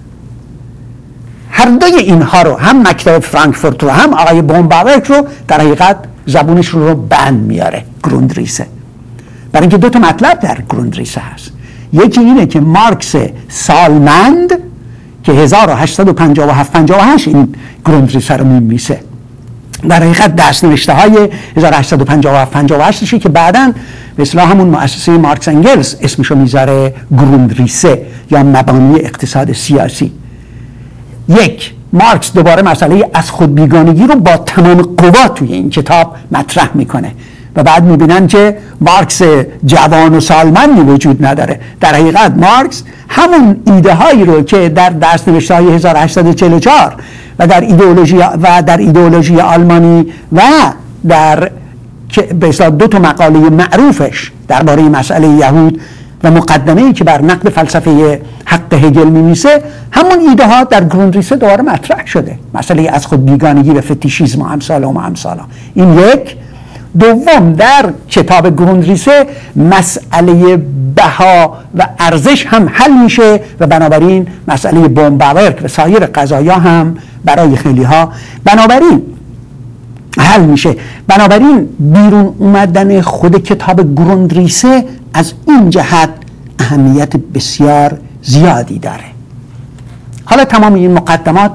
هر دوی اینها رو، هم مکتب فرانکفورت رو هم آقای بومباورک رو، در حقیقت زبونش رو بند میاره گروندریسه، برای اینکه 2 تا مطلب در گروندریسه هست. یکی اینه که مارکس سالمند که 1857-58 این گروندریسه رو میمیسه، در حقیقت دست‌نوشته های 1857-58 که بعداً به اصطلاح همون مؤسسه مارکس انگلز اسمشو میذاره گروندریسه یا مبانی اقتصاد سیاسی. یک، مارکس دوباره مسئله از خود بیگانگی رو با تمام قوا توی این کتاب مطرح میکنه و بعد میبینن که مارکس جوان و سالمندی وجود نداره. در حقیقت مارکس همون ایده هایی رو که در دست‌نوشته های 1844 و در ایدئولوژی آلمانی و در به اصطلاح 2 تا مقاله معروفش درباره مسئله یهود و مقدمه‌ای که بر نقد فلسفه حق هگل می‌نویسه، همون ایده ها در گروندریسه دوباره مطرح شده، مسئله از خود بیگانگی و فتیشیسم و امثال. این یک. دوم، در کتاب گروندریسه مسئله بها و ارزش هم حل میشه و بنابراین مسئله بومباورک و سایر قضایا هم برای خیلی ها بنابراین حل میشه. بنابراین بیرون اومدن خود کتاب گروندریسه از این جهت اهمیت بسیار زیادی داره. حالا تمام این مقدمات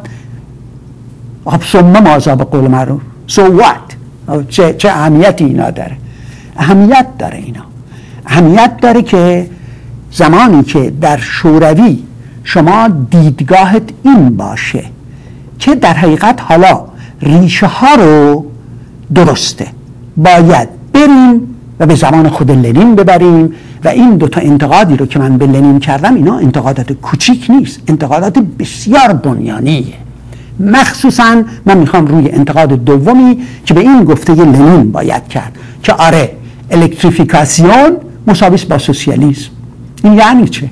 ثم ماذا به قول معروف so what، چه اهمیتی اینا داره؟ اهمیت داره. اینا اهمیت داره که زمانی که در شوروی شما دیدگاهت این باشه که در حقیقت حالا ریشه ها رو درسته باید بریم و به زمان خود لنین ببریم و این 2 تا انتقادی رو که من به لنین کردم اینا انتقادات کوچیک نیست، انتقادات بسیار بنیانیه. مخصوصا من میخوام روی انتقاد دومی که به این گفته لنین باید کرد که آره الکتریفیکاسیون مساویس با سوسیالیسم. این یعنی چه؟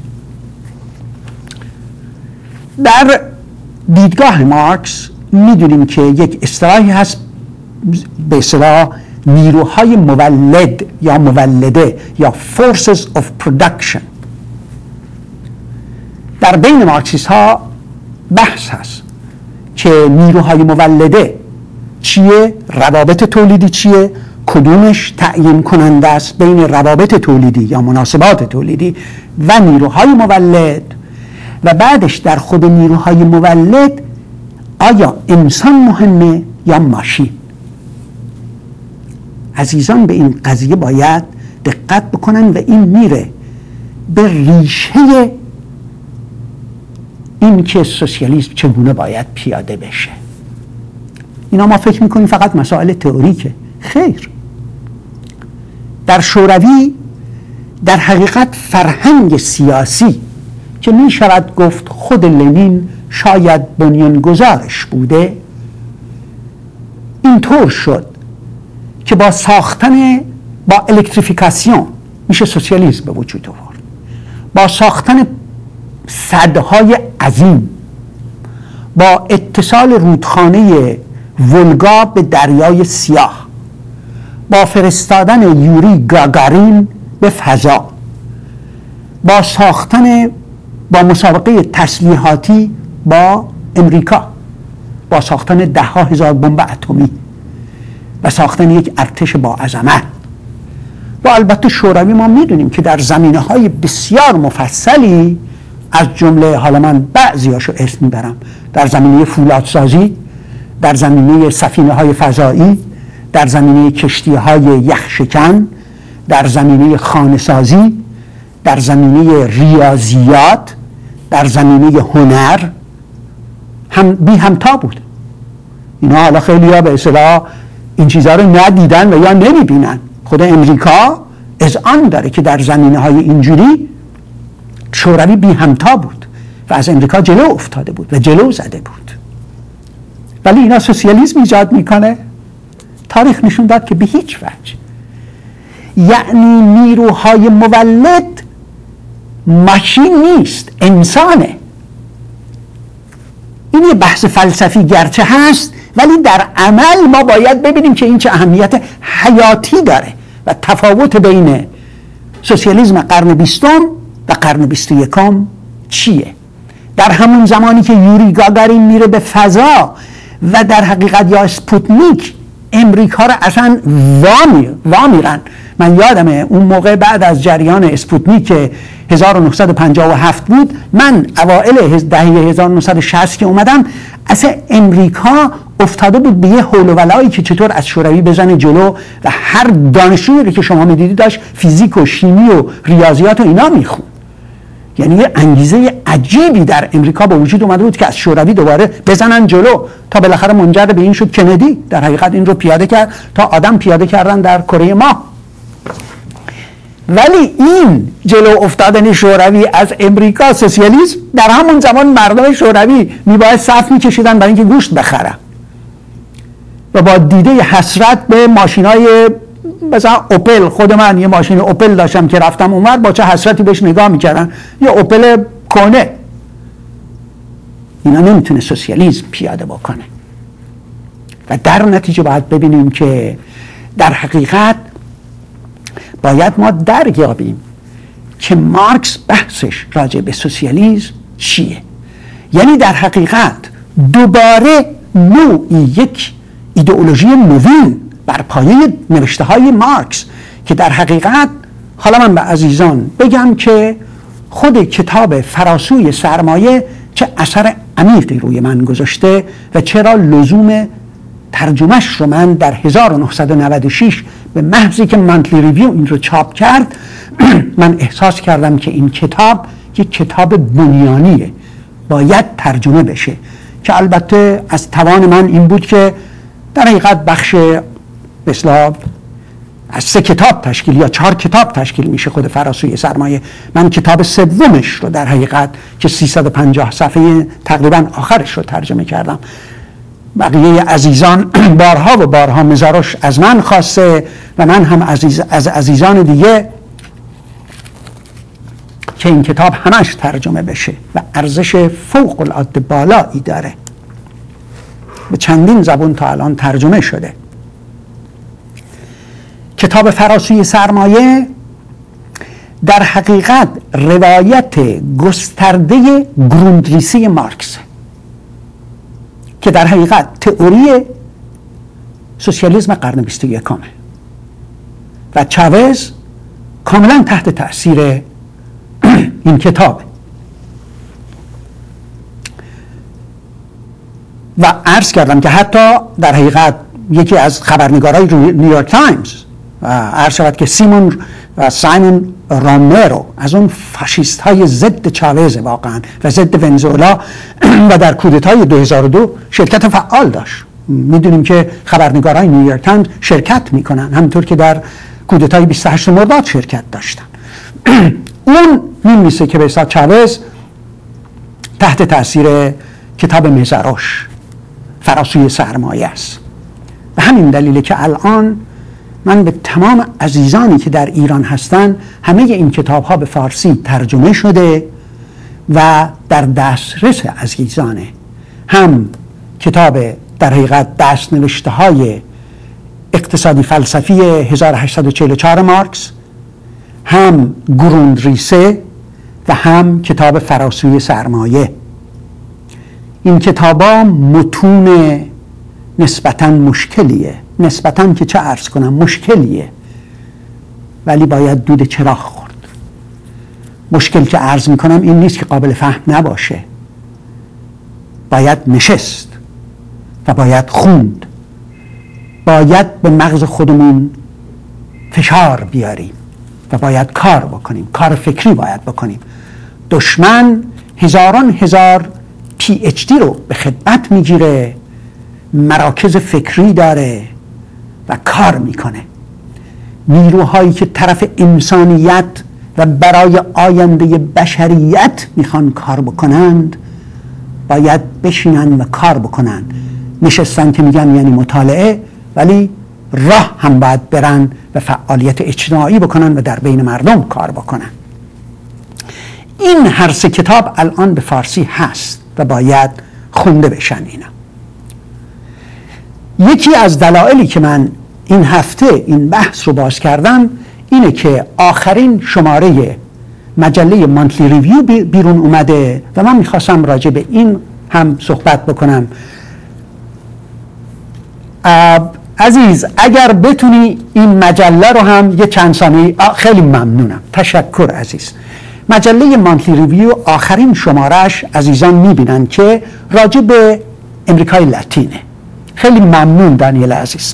در دیدگاه مارکس میدونیم که یک اصطلاحی هست به اصطلاح نیروهای مولد یا مولده یا forces of production. در بین مارکسیست ها بحث هست که نیروهای مولده چیه، روابط تولیدی چیه، کدومش تعیین کننده است بین روابط تولیدی یا مناسبات تولیدی و نیروهای مولد، و بعدش در خود نیروهای مولد آیا انسان مهمه یا ماشین. عزیزان به این قضیه باید دقت بکنن و این میره به ریشه این که سوسیالیسم چگونه باید پیاده بشه. اینا ما فکر میکنیم فقط مسائل تئوریکه، خیر. در شوروی در حقیقت فرهنگ سیاسی که می شود گفت خود لنین شاید بنیانگذارش بوده، اینطور شد که با الکتریفیکاسیون میشه سوسیالیسم به وجود آورد، با ساختن سدهای عظیم، با اتصال رودخانه ولگا به دریای سیاه، با فرستادن یوری گاگارین به فضا، با مسابقه تسلیحاتی با امریکا، با ساختن 10,000 بمب اتمی و ساختن یک ارتش با عظمت. و البته شوروی ما میدونیم که در زمینه‌های بسیار مفصلی، از جمله حالا من بعضیاشو اسم میبرم، در زمینه فولادسازی، در زمینه سفینه‌های فضایی، در زمینه کشتی‌های یخشکن، در زمینه خانه‌سازی، در زمینه ریاضیات، در زمینه هنر بی همتا بود. اینا حالا خیلی ها به اصطلاح این چیزها رو ندیدن و یا نمیبینن. خود امریکا اذعان داره که در زمینه‌های اینجوری شوروی بی همتا بود و از امریکا جلو افتاده بود و جلو زده بود. ولی اینا سوسیالیسم ایجاد میکنه؟ تاریخ نشون داد که به هیچ وجه. یعنی نیروهای مولد ماشین نیست، انسانه. این یه بحث فلسفی گرچه هست، ولی در عمل ما باید ببینیم که این چه اهمیت حیاتی داره و تفاوت بین سوسیالیسم قرن 20 و قرن 21 چیه. در همون زمانی که یوری گاگارین میره به فضا و در حقیقت یا اسپوتنیک امریکا رو اصلا وامیرن. من یادمه اون موقع بعد از جریان اسپوتنیک که 1957 بود، من اوائل دهه 1960 که اومدم، اصلا امریکا افتاده بود به یه حول و ولایی که چطور از شوروی بزنه جلو و هر دانشجویی که شما میدیدید داشت فیزیک و شیمی و ریاضیات و اینا میخون. یعنی یه انگیزه عجیبی در امریکا به وجود اومده بود که از شوروی دوباره بزنن جلو، تا بالاخره منجر به این شد کندی در حقیقت این رو پیاده کرد تا آدم پیاده کردن در کره ماه. ولی این جلو افتادن شوروی از امریکا، سوسیالیسم، در همون زمان مردم شوروی میباید صف میکشیدن برای اینکه گوشت بخرن و با دیده حسرت به ماشینای مثلا اوپل، خود من یه ماشین اوپل داشتم که رفتم اونور، با چه حسرتی بهش نگاه میکردن، یه اوپل کهنه. اینا نمیتونه سوسیالیسم پیاده بکنه. و در نتیجه باید ببینیم که در حقیقت باید ما دریابیم که مارکس بحثش راجع به سوسیالیسم چیه. یعنی در حقیقت دوباره نوعی یک ایدئولوژی نوین بر پایه نوشته های مارکس که در حقیقت، حالا من به عزیزان بگم که خود کتاب فراسوی سرمایه چه اثر عمیقی روی من گذاشته و چرا لزوم ترجمهش رو من در 1996 به محضی که مانتلی ریویو این رو چاپ کرد من احساس کردم که این کتاب یک کتاب بنیانیه، باید ترجمه بشه. که البته از توان من این بود که در حقیقت بخش به اصطلاح از 3 کتاب تشکیل یا 4 کتاب تشکیل میشه خود فراسوی سرمایه. من کتاب سومش رو در حقیقت که 350 صفحه تقریبا آخرش رو ترجمه کردم. بقیه عزیزان بارها و بارها مزارش از من خواسته و من هم از عزیزان دیگه که این کتاب همش ترجمه بشه و ارزش فوق العاده بالایی داره. به چندین زبان تا الان ترجمه شده. کتاب فراسوی سرمایه در حقیقت روایت گسترده گروندریسی مارکس که در حقیقت تئوری سوسیالیسم قرن 21 و چاوز کاملا تحت تأثیر این کتاب. و عرض کردم که حتی در حقیقت یکی از خبرنگارای نیویورک تایمز عرض شود که سایمون رامرو از اون فاشیست های ضد چاوز واقعا و ضد ونزوئلا و در کودتای 2002 شرکت فعال داشت. میدونیم که خبرنگارای نیویورک تایمز شرکت میکنن، همونطور که در کودتای 28 مرداد شرکت داشتن. اون می‌نویسه که به اصطلاح چاوز تحت تاثیر کتاب مزاروش فراسوی سرمایه است. به همین دلیله که الان من به تمام عزیزانی که در ایران هستن همه این کتاب ها به فارسی ترجمه شده و در دسترس عزیزانه. هم کتاب در حقیقت دست نوشته های اقتصادی فلسفی 1844 مارکس، هم گروندریسه و هم کتاب فراسوی سرمایه. این کتابا متون نسبتاً مشکلیه، نسبتاً که چه عرض کنم مشکلیه، ولی باید دود چراغ خورد. مشکل که عرض میکنم این نیست که قابل فهم نباشه، باید نشست و باید خوند، باید به مغز خودمون فشار بیاریم و باید کار بکنیم، کار فکری باید بکنیم. دشمن هزاران هزار PhD رو به خدمت میگیره، مراکز فکری داره و کار میکنه. نیروهایی که طرف انسانیت و برای آینده بشریت میخوان کار بکنند باید بشینن و کار بکنن. نشستن که میگن یعنی مطالعه، ولی راه هم باید برن و فعالیت اجتماعی بکنن و در بین مردم کار بکنن. این هر سه کتاب الان به فارسی هست و باید خونده بشن. اینا یکی از دلایلی که من این هفته این بحث رو باز کردم اینه که آخرین شماره مجله مانتلی ریویو بیرون اومده و من میخواستم راجع به این هم صحبت بکنم. عزیز اگر بتونی این مجله رو هم یه چند ثانیه، خیلی ممنونم، تشکر عزیز. مجله مانتلی ریویو آخرین شمارهش عزیزان میبینن که راجع به امریکای لاتینه. خیلی ممنون دانیل عزیز.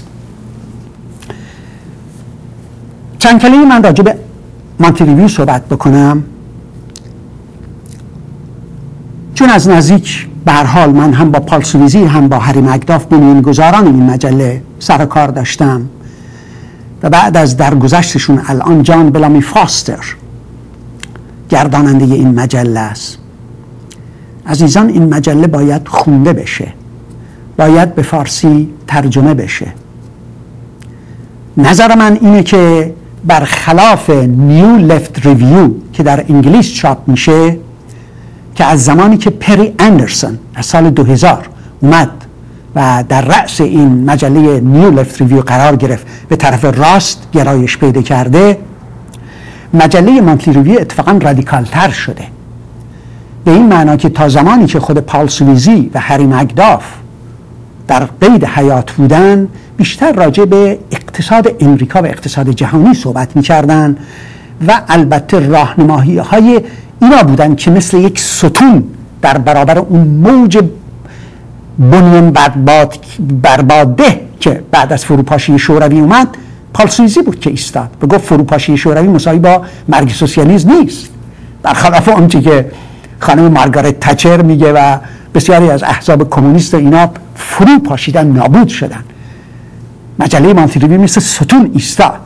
چند کلمه من راجع به مانتلی ریویو صحبت بکنم چون از نزدیک به هر حال من هم با پال سویزی هم با هری مکداف بنیانگذاران این مجله سر کار داشتم و بعد از درگذشتشون الان جان بلامی فاستر گرداننده این مجله است. عزیزان این مجله باید خونده بشه، باید به فارسی ترجمه بشه. نظر من اینه که برخلاف نیو لفت ریویو که در انگلیس چاپ میشه، که از زمانی که پری اندرسون از سال 2000 اومد و در رأس این مجله نیو لفت ریویو قرار گرفت، به طرف راست گرایش پیدا کرده، مجله مانتلی ریویو اتفاقا رادیکال تر شده. به این معنا که تا زمانی که خود پال سویزی و هری مکداف در قید حیات بودن بیشتر راجع به اقتصاد امریکا و اقتصاد جهانی صحبت می‌کردن و البته راهنمایی‌های اینا بودن که مثل یک ستون در برابر اون موج بنیان برباده که بعد از فروپاشی شوروی اومد، پال سویزی بود که ایستاد و گفت فروپاشی شوروی مساوی با مرگ سوسیالیسم نیست، برخلاف آنچه که خانم مارگارت تچر میگه و بسیاری از احزاب کمونیست و اینا فرو پاشیدن، نابود شدن. مجله مانتلی ریویو مثل ستون ایستاد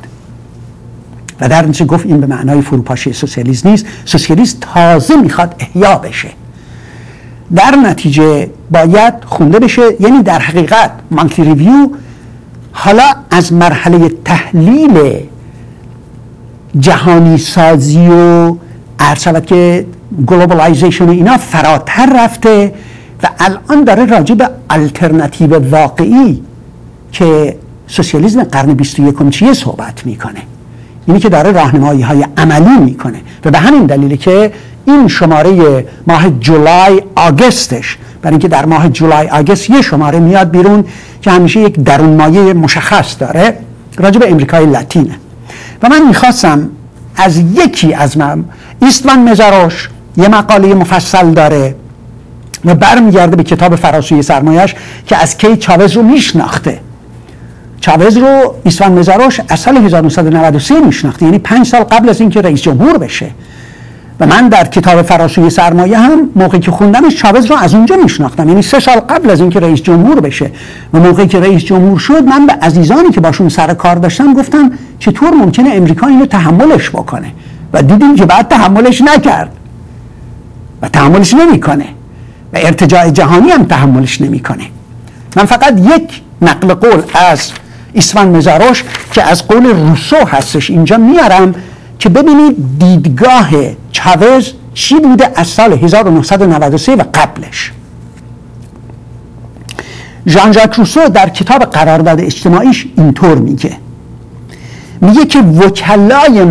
و در نتیجه گفت این به معنای فروپاشی سوسیالیسم نیست، سوسیالیسم تازه میخواد احیا بشه. در نتیجه باید خونده بشه. یعنی در حقیقت مانتلی ریویو حالا از مرحله تحلیل جهانی سازی و عرض که گلوبالایزیشن اینا فراتر رفته و الان داره راجع به آلترناتیو واقعی که سوسیالیسم قرن 21 چیه صحبت میکنه. اینی که داره راهنمایی های عملی میکنه و به همین دلیله که این شماره ماه جولای آگستش، برای اینکه در ماه جولای آگست یه شماره میاد بیرون که همیشه یک درون مایه مشخص داره راجع به امریکای لاتینه و من میخواستم از یکی از ایستوان مزاروش یه مقاله مفصل داره و برمیگرده به کتاب فراسوی سرمایه‌اش که از کی چاوز رو میشناخته. چاوز رو ایستوان مزاروش از سال 1993 میشناخته، یعنی 5 سال قبل از اینکه رئیس جمهور بشه. و من در کتاب فراسوی سرمایه هم موقعی که خوندمش چاوز رو از اونجا میشناختم، یعنی 3 سال قبل از اینکه رئیس جمهور بشه. و موقعی که رئیس جمهور شد من به عزیزانی که باشون سر کار داشتم گفتم چطور ممکنه امریکا اینو تحملش بکنه و دیدیم که بعد تحملش نکرد و تحملش نمیکنه و ارتجاع جهانی هم تحملش نمیکنه. من فقط یک نقل قول از ایسوان مزاروش که از قول روسو هستش اینجا میارم که ببینید دیدگاه چاوز چی بوده از سال 1993 و قبلش. ژان ژاک روسو در کتاب قرارداد اجتماعیش اینطور میگه که وکلای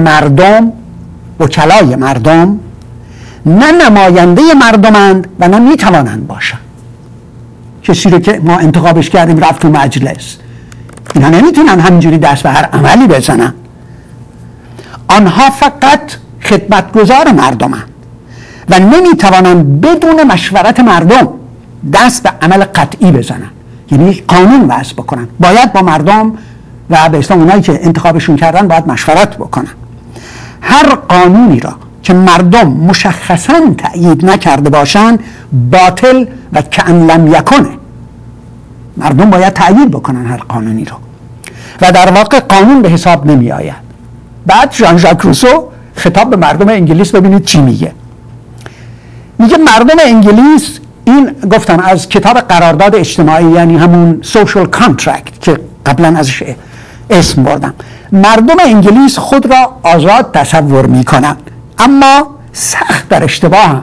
مردم نه نماینده مردمند و نه میتوانند باشند. کسی رو که ما انتخابش کردیم رفت تو مجلس، اینا نمیتونن همینجوری دست به هر عملی بزنن. آنها فقط خدمتگزار مردمند و نمیتوانند بدون مشورت مردم دست به عمل قطعی بزنن، یعنی قانون وضع بکنن. باید با مردم و به اصطلاح اونایی که انتخابشون کردن باید مشورت بکنن. هر قانونی را که مردم مشخصاً تأیید نکرده باشند باطل و کأن لم یکن. مردم باید تأیید بکنن هر قانونی را و در واقع قانون به حساب نمی آید. بعد ژان ژاک روسو خطاب به مردم انگلیس ببینید چی میگه. مردم انگلیس، این گفتم از کتاب قرارداد اجتماعی، یعنی همون سوشال کانترکت که قبلا ازش اسم بردم. مردم انگلیس خود را آزاد تصور می کنند اما سخت در اشتباه.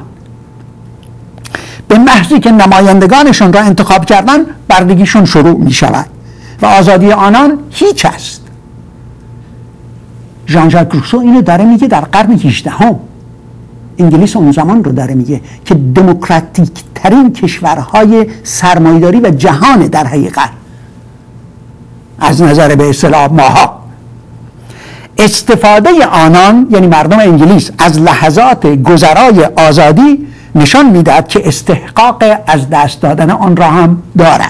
به محضی که نمایندگانشون را انتخاب کردن بردگیشون شروع می شود و آزادی آنان هیچ است. ژان ژاک روسو اینو داره میگه در قرن 18 انگلیس اون زمان رو داره میگه که دموکراتیک ترین کشورهای سرمایه‌داری و جهان در حقیقت از نظر به اصطلاح ماها. استفاده آنان یعنی مردم انگلیس از لحظات گذرای آزادی نشان میدهد که استحقاق از دست دادن آن را هم دارند.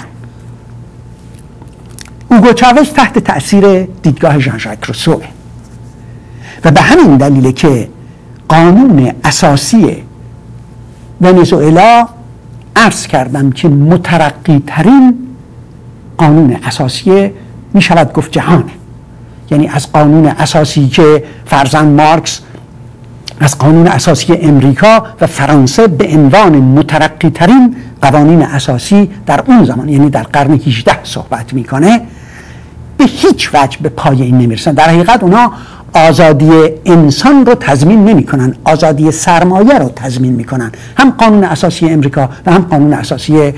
اوگو چاوز تحت تأثیر دیدگاه ژان ژاک روسو و به همین دلیل که قانون اساسی ونزوئلا عرض کردم که مترقی ترین قانون اساسی می شود گفت جهانه. یعنی از قانون اساسی که فرزند مارکس از قانون اساسی امریکا و فرانسه به عنوان مترقی ترین قوانین اساسی در اون زمان، یعنی در قرن 18 صحبت میکنه، به هیچ وجه به پای این نمیرسن. در حقیقت اونا آزادی انسان رو تضمین نمیکنن، آزادی سرمایه رو تضمین میکنن. هم قانون اساسی امریکا و هم قانون اساسی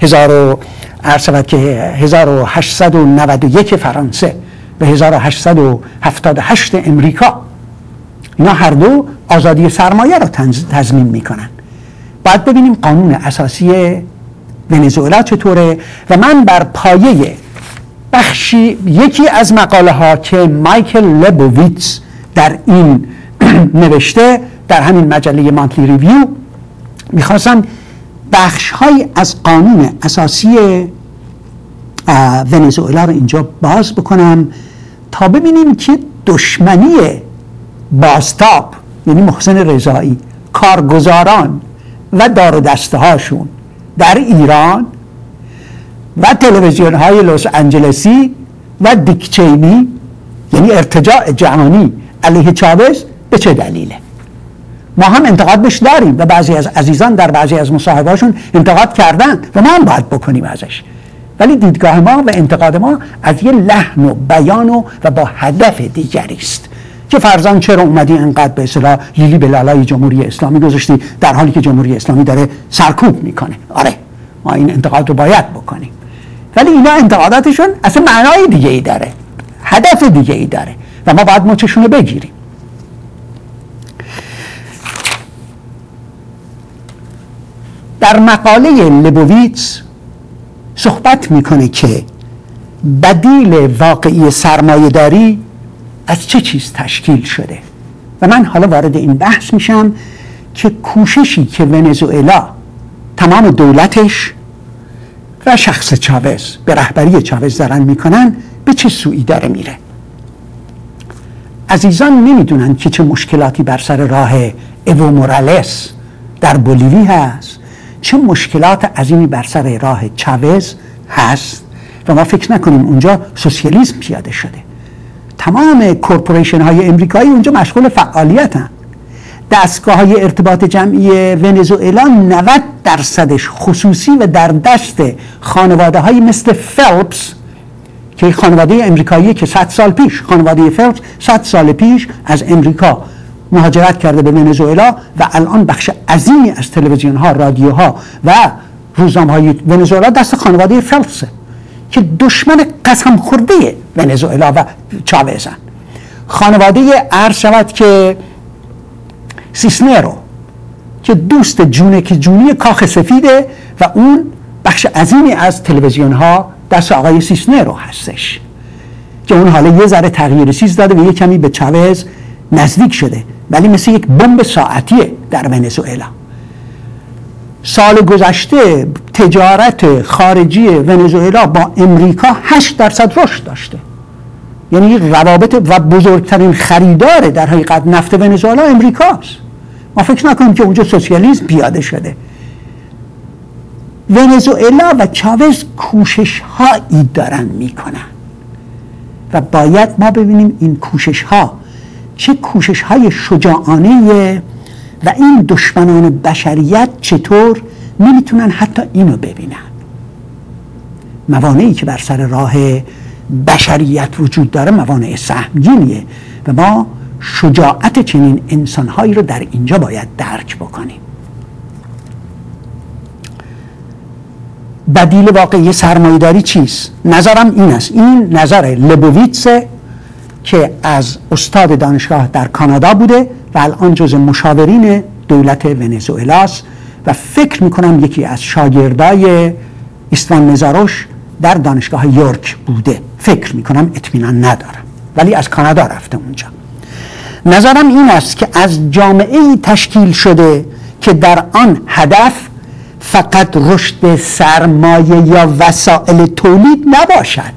1891 فرانسه و 1878 امریکا، اینا هر دو آزادی سرمایه رو تضمین میکنن. باید ببینیم قانون اساسی ونزوئلا چطوره و من بر پایه بخشی یکی از مقاله ها که مایکل لبوویتز در این نوشته در همین مجله مانتلی ریویو میخواستم بخش های از قانون اساسی ونزوئلا رو اینجا باز بکنم تا ببینیم که دشمنی بازتاب یعنی محسن رضایی، کارگزاران و دار و دسته هاشون در ایران و تلویزیون های لس آنجلسی و دیک چینی، یعنی ارتجاع جهانی علیه چاوز، به چه دلیله. ما هم انتقاد بهش داریم و بعضی از عزیزان در بعضی از مصاحبه‌هاشون انتقاد کردن و ما هم باید بکنیم ازش، ولی دیدگاه ما و انتقاد ما از یه لحن و بیان و با هدف دیگری است که فرزند چرا اومدی انقدر به اصطلاح لیلی به لالای جمهوری اسلامی گذاشتی در حالی که جمهوری اسلامی داره سرکوب میکنه. آره ما این انتقاد رو باید بکنیم، ولی اینا انتقاداتشون اصلا معنای دیگه ای داره، هدف دیگه ای داره و ما باید مچشون رو بگیریم. در مقاله لبوویتز صحبت میکنه که بدیل واقعی سرمایه‌داری از چه چیز تشکیل شده و من حالا وارد این بحث میشم که کوششی که ونزوئلا تمام دولتش و شخص چاوز به رهبری چاوز دارن میکنن به چه سویی داره میره. عزیزان نمیدونن که چه مشکلاتی بر سر راه ایو مورالس در بولیوی هست، چه مشکلات عظیمی بر سر راه چاوز هست و ما فکر نکنیم اونجا سوسیالیسم پیاده شده. تمام کورپوریشن های امریکایی اونجا مشغول فعالیتن. دستگاه های ارتباط جمعی ونزوئلا 90% خصوصی و در دست خانواده های مثل فلپس که که خانواده امریکایی که 100 سال پیش، خانواده فلپس 100 سال پیش از امریکا مهاجرت کرده به ونزوئلا و الان بخش عظیمی از تلویزیون ها، رادیوها و روزنامه های ونزوئلا دست خانواده فلپسه که دشمن قسم خورده ونزوئلا و چاوزن. خانواده عرض شود که سیسنرو که دوست جونی کاخ سفیده و اون بخش عظیمی از تلویزیون ها دست آقای سیسنرو هستش که اون حالا یه ذره تغییر چیز داده و یه کمی به چاوز نزدیک شده، ولی مثل یک بمب ساعتیه در ونزوئلا. سال گذشته تجارت خارجی ونزوئلا با امریکا 8% رشد داشته، یعنی روابط و بزرگترین خریدار در حقیقت نفت ونزوئلا امریکاست. ما فکر نکنیم که اونجا سوسیالیسم پیاده شده. ونزوئلا و چاوز کوشش هایی دارن میکنن و باید ما ببینیم این کوشش ها چه کوشش های شجاعانه و این دشمنان بشریت چطور نمیتونن حتی اینو ببینن. موانعی که بر سر راه بشریت وجود داره موانع سهمگینیه و ما شجاعت چنین انسانهایی رو در اینجا باید درک بکنیم. بدیل واقعی سرمایه‌داری چیست؟ نظرم این است. این نظر لبوویتس که از استاد دانشگاه در کانادا بوده و الان جز مشاورین دولت ونزوئلاست و فکر میکنم یکی از شاگردای استوان مزاروش در دانشگاه یورک بوده. فکر میکنم، اطمینان ندارم، ولی از کانادا رفته اونجا. نظرم این است که از جامعه‌ای تشکیل شده که در آن هدف فقط رشد سرمایه یا وسایل تولید نباشد،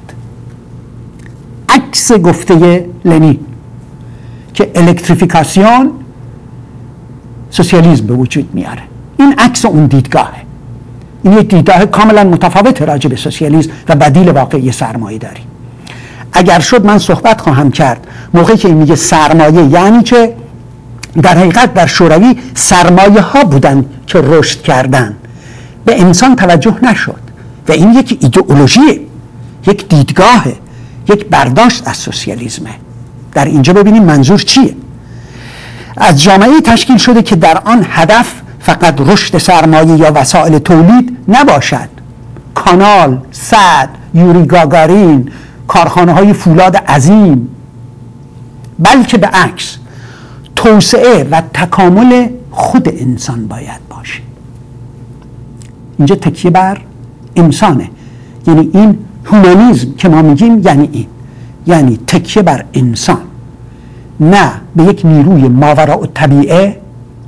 عکس گفته لنین که الکتریفیکاسیون سوسیالیسم به وجود میاره، این عکس اون دیدگاهه. این یک دیدگاه کاملا متفاوت راجع به سوسیالیسم و بدیل واقعی سرمایه داری. اگر شد من صحبت خواهم کرد موقعی که این میگه سرمایه یعنی چه. در حقیقت در شوروی سرمایه ها بودن که رشد کردن، به انسان توجه نشد و این یک ایدئولوژیه، یک دیدگاهه، یک برداشت از سوسیالیسمه. در اینجا ببینیم منظور چیه. از جامعه تشکیل شده که در آن هدف فقط رشد سرمایه یا وسایل تولید نباشد، کانال، سد، یوری گاگارین، کارخانه های فولاد عظیم، بلکه به عکس توسعه و تکامل خود انسان باید باشه. اینجا تکیه بر انسانه، یعنی این هومانیسم که ما میگیم یعنی این، یعنی تکیه بر انسان، نه به یک نیروی ماوراء الطبیعه،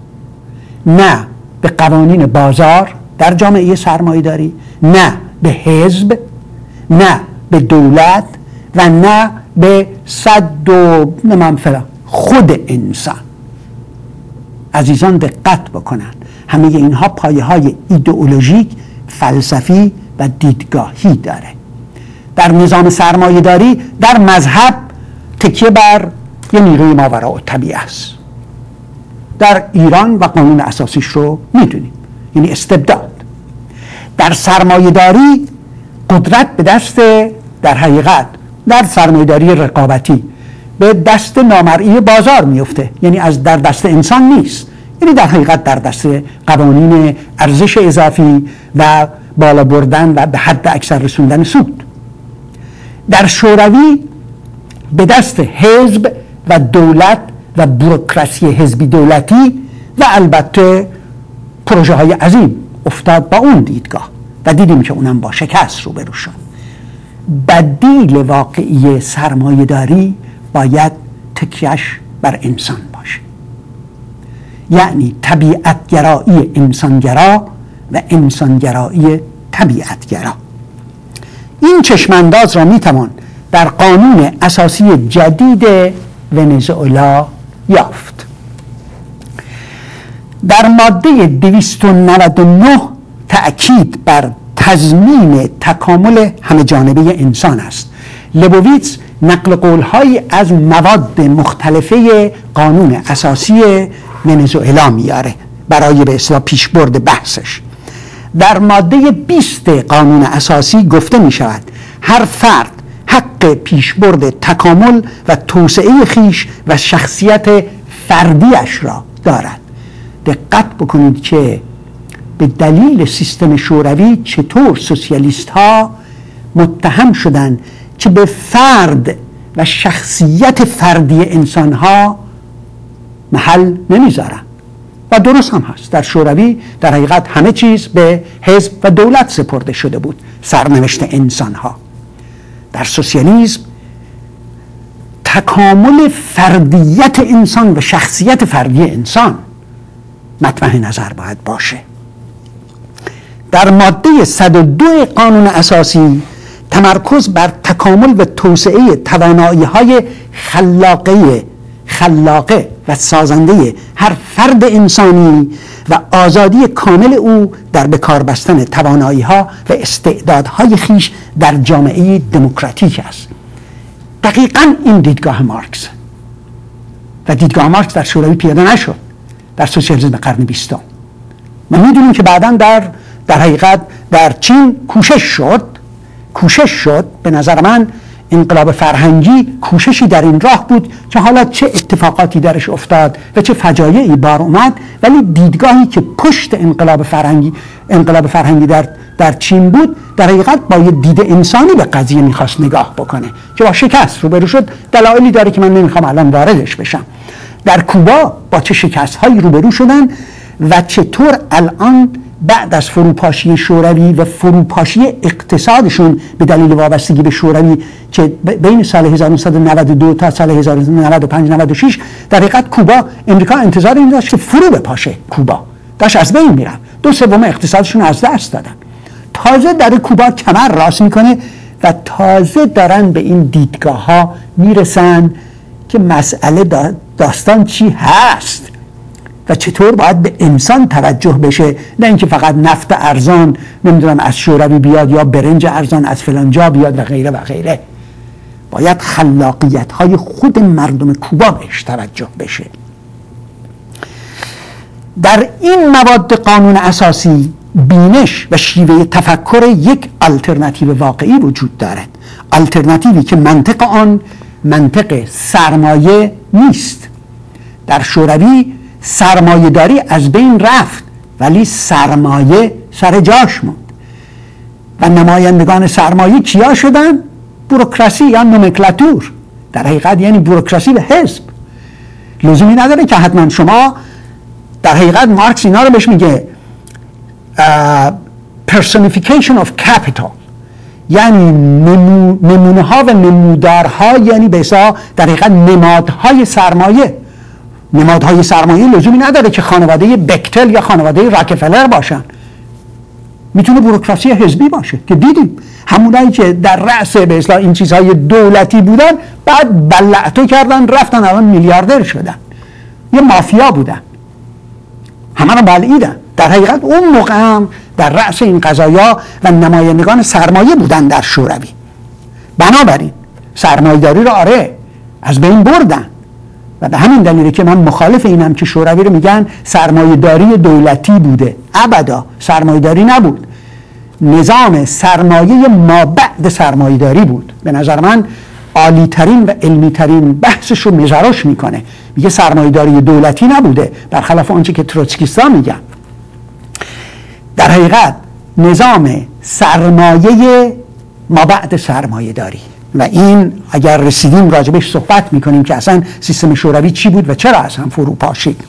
نه به قوانین بازار در جامعه سرمایه داری، نه به حزب، نه به دولت و نه به صد و فلان، خود انسان. عزیزان دقت بکنن، همه اینها پایه های ایدئولوژیک، فلسفی و دیدگاهی داره. در نظام سرمایه داری در مذهب تکیه بر یه نیروی ماوراء الطبیعه است. در ایران و قانون اساسیش رو میدونیم، یعنی استبداد. در سرمایه داری قدرت به دست، در حقیقت در سرمایه داری رقابتی به دست نامرئی بازار میفته، یعنی از در دست انسان نیست، یعنی در حقیقت در دست قوانین ارزش اضافی و بالا بردن و به حد اکثر رسوندن سود. در شوروی به دست حزب و دولت و بوروکراسی حزبی دولتی و البته پروژه های عظیم افتاد با اون دیدگاه و دیدیم که اونم با شکست روبرو شد. بدیل واقعی سرمایه داری باید تکیهش بر انسان باشه، یعنی طبیعتگرایی انسانگرا و انسانگرایی طبیعتگرا. این چشمانداز را میتوان در قانون اساسی جدید ونزوئلا یافت. در ماده 299 تأکید بر تضمین تکامل همه جانبه انسان است. لبوویتس نقل قول‌هایی از مواد مختلفه قانون اساسی ونزوئلا میاره برای به اصطلاح پیشبرد بحثش. در ماده 20 قانون اساسی گفته می شود هر فرد حق حق پیشبرد تکامل و توسعه خیش و شخصیت فردیش را دارد. دقت بکنید که به دلیل سیستم شوروی چطور سوسیالیست ها متهم شدند که به فرد و شخصیت فردی انسان ها محل نمیذارن و درست هم هست. در شوروی در حقیقت همه چیز به حزب و دولت سپرده شده بود، سرنوشت انسان ها. در سوسیالیسم تکامل فردیت انسان و شخصیت فردی انسان مطمع نظر باید باشه. در ماده 102 قانون اساسی تمرکز بر تکامل و توسعه توانایی‌های خلاقه و سازنده هر فرد انسانی و آزادی کامل او در بکار بستن توانایی‌ها و استعدادهای خیش در جامعه دموکراتیک است. دقیقاً این دیدگاه مارکس و دیدگاه مارکس در شوروی پیاده نشد، در سوسیالیسم قرن 20. ما می‌دونیم که بعداً در حقیقت در چین کوشش شد. به نظر من انقلاب فرهنگی کوششی در این راه بود که حالا چه اتفاقاتی درش افتاد و چه فجایعی بار اومد، ولی دیدگاهی که پشت انقلاب فرهنگی در چین بود در حقیقت با یه دید انسانی به قضیه میخواست نگاه بکنه که با شکست روبرو شد. دلایلی داره که من نمیخوام الان واردش بشم. در کوبا با چه شکست‌هایی روبرو شدن و چطور الان بعد از فروپاشی شوروی و فروپاشی اقتصادشون به دلیل وابستگی به شوروی که بین سال 1992 تا سال 1995-96 در حقیقت کوبا، امریکا انتظار این داشت که فرو بپاشه. کوبا داشت از بین میرن، 2/3 اقتصادشون از دست دادن. تازه در کوبا کمر راست میکنه و تازه دارن به این دیدگاه ها میرسن که مسئله داستان چی هست و چطور باید به انسان توجه بشه، نه اینکه فقط نفت ارزان نمیدونم از شوروی بیاد یا برنج ارزان از فلان جا بیاد و غیره و غیره. باید خلاقیت های خود مردم کوبا بهش توجه بشه. در این مواد قانون اساسی بینش و شیوه تفکر یک آلترناتیو واقعی وجود دارد. آلترناتیوی که منطق آن منطق سرمایه نیست. در شوروی سرمایه داری از بین رفت ولی سرمایه سر جاش موند و نمایندگان سرمایه کیا شدن؟ بوروکراسی یا نومنکلاتور. در حقیقت یعنی بوروکراسی به حزب. لزومی نداره که حتما شما، در حقیقت مارکس اینا رو بهش میگه personification of capital، یعنی نمونه ها و نمودارها، یعنی به اصطلاح در حقیقت نمادهای سرمایه. نمادهای سرمایه لزومی نداره که خانواده بکتل یا خانواده راکفلر باشن، میتونه بوروکراسی حزبی باشه که دیدیم همونایی که در رأس به اصطلاح این چیزهای دولتی بودن بعد بلعتو کردن رفتن الان میلیاردر شدن، یه مافیا بودن، همه رو بلعیدن. در حقیقت اون موقع هم در رأس این قضایا و نمایندگان سرمایه بودن در شوروی. بنابراین سرمایه‌داری رو از بین بردن و به همین دلیله که من مخالف اینم که شوروی رو میگن سرمایه‌داری دولتی بوده. ابدا سرمایه‌داری نبود، نظام سرمایه مابعد سرمایه‌داری بود. به نظر من عالی‌ترین و علمی‌ترین بحثش رو مزاروش میکنه، میگه سرمایه‌داری دولتی نبوده، برخلاف آنچه که تروتسکیست‌ها میگن. در حقیقت نظام سرمایه مابعد سرمایه‌داری، و این اگر رسیدیم راجبش صحبت میکنیم که اصلا سیستم شوروی چی بود و چرا اصلا فرو پاشید.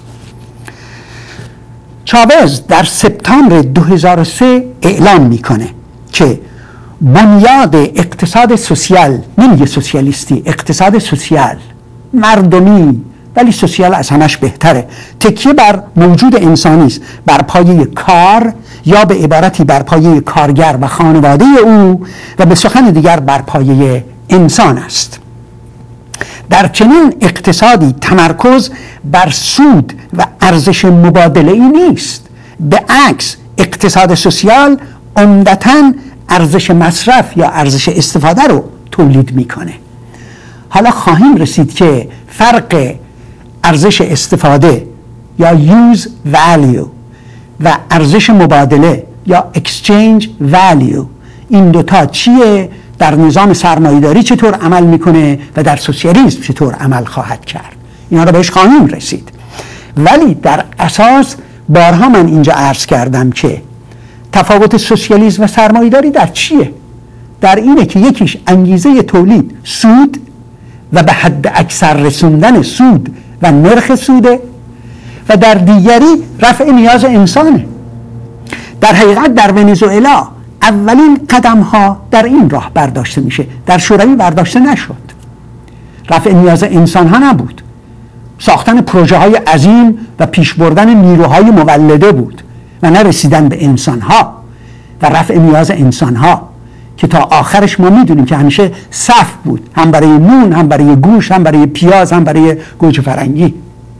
چاوز در سپتامبر 2003 اعلام میکنه که بنیاد اقتصاد سوسیال، نمیگه سوسیالیستی، اقتصاد سوسیال، مردمی، ولی سوسیال از همش بهتره، تکیه بر موجود انسانی است، بر پایه کار یا به عبارتی بر پایه کارگر و خانواده او و به سخن دیگر بر پایه انسان است. در چنین اقتصادی تمرکز بر سود و ارزش مبادله ای نیست، به عکس اقتصاد سوسیال عمدتاً ارزش مصرف یا ارزش استفاده رو تولید میکنه. حالا خواهیم رسید که فرق ارزش استفاده یا use value و ارزش مبادله یا exchange value، این دوتا چیه؟ در نظام سرمایه‌داری چطور عمل میکنه و در سوسیالیسم چطور عمل خواهد کرد. اینا رو بهش خواهیم رسید. ولی در اساس بارها من اینجا عرض کردم که تفاوت سوسیالیسم و سرمایه‌داری در چیه؟ در اینه که یکیش انگیزه تولید سود و به حد اکثر رسوندن سود و نرخ سوده و در دیگری رفع نیاز انسانه. در حقیقت در ونزوئلا اولین قدم ها در این راه برداشته میشه، در شوروی برداشته نشد. رفع نیاز انسان ها نبود، ساختن پروژه های عظیم و پیش بردن نیروهای مولده بود و نه رسیدن به انسان ها و رفع نیاز انسان ها که تا آخرش ما میدونیم که همیشه صف بود، هم برای نون، هم برای گوشت، هم برای پیاز، هم برای گوجه فرنگی.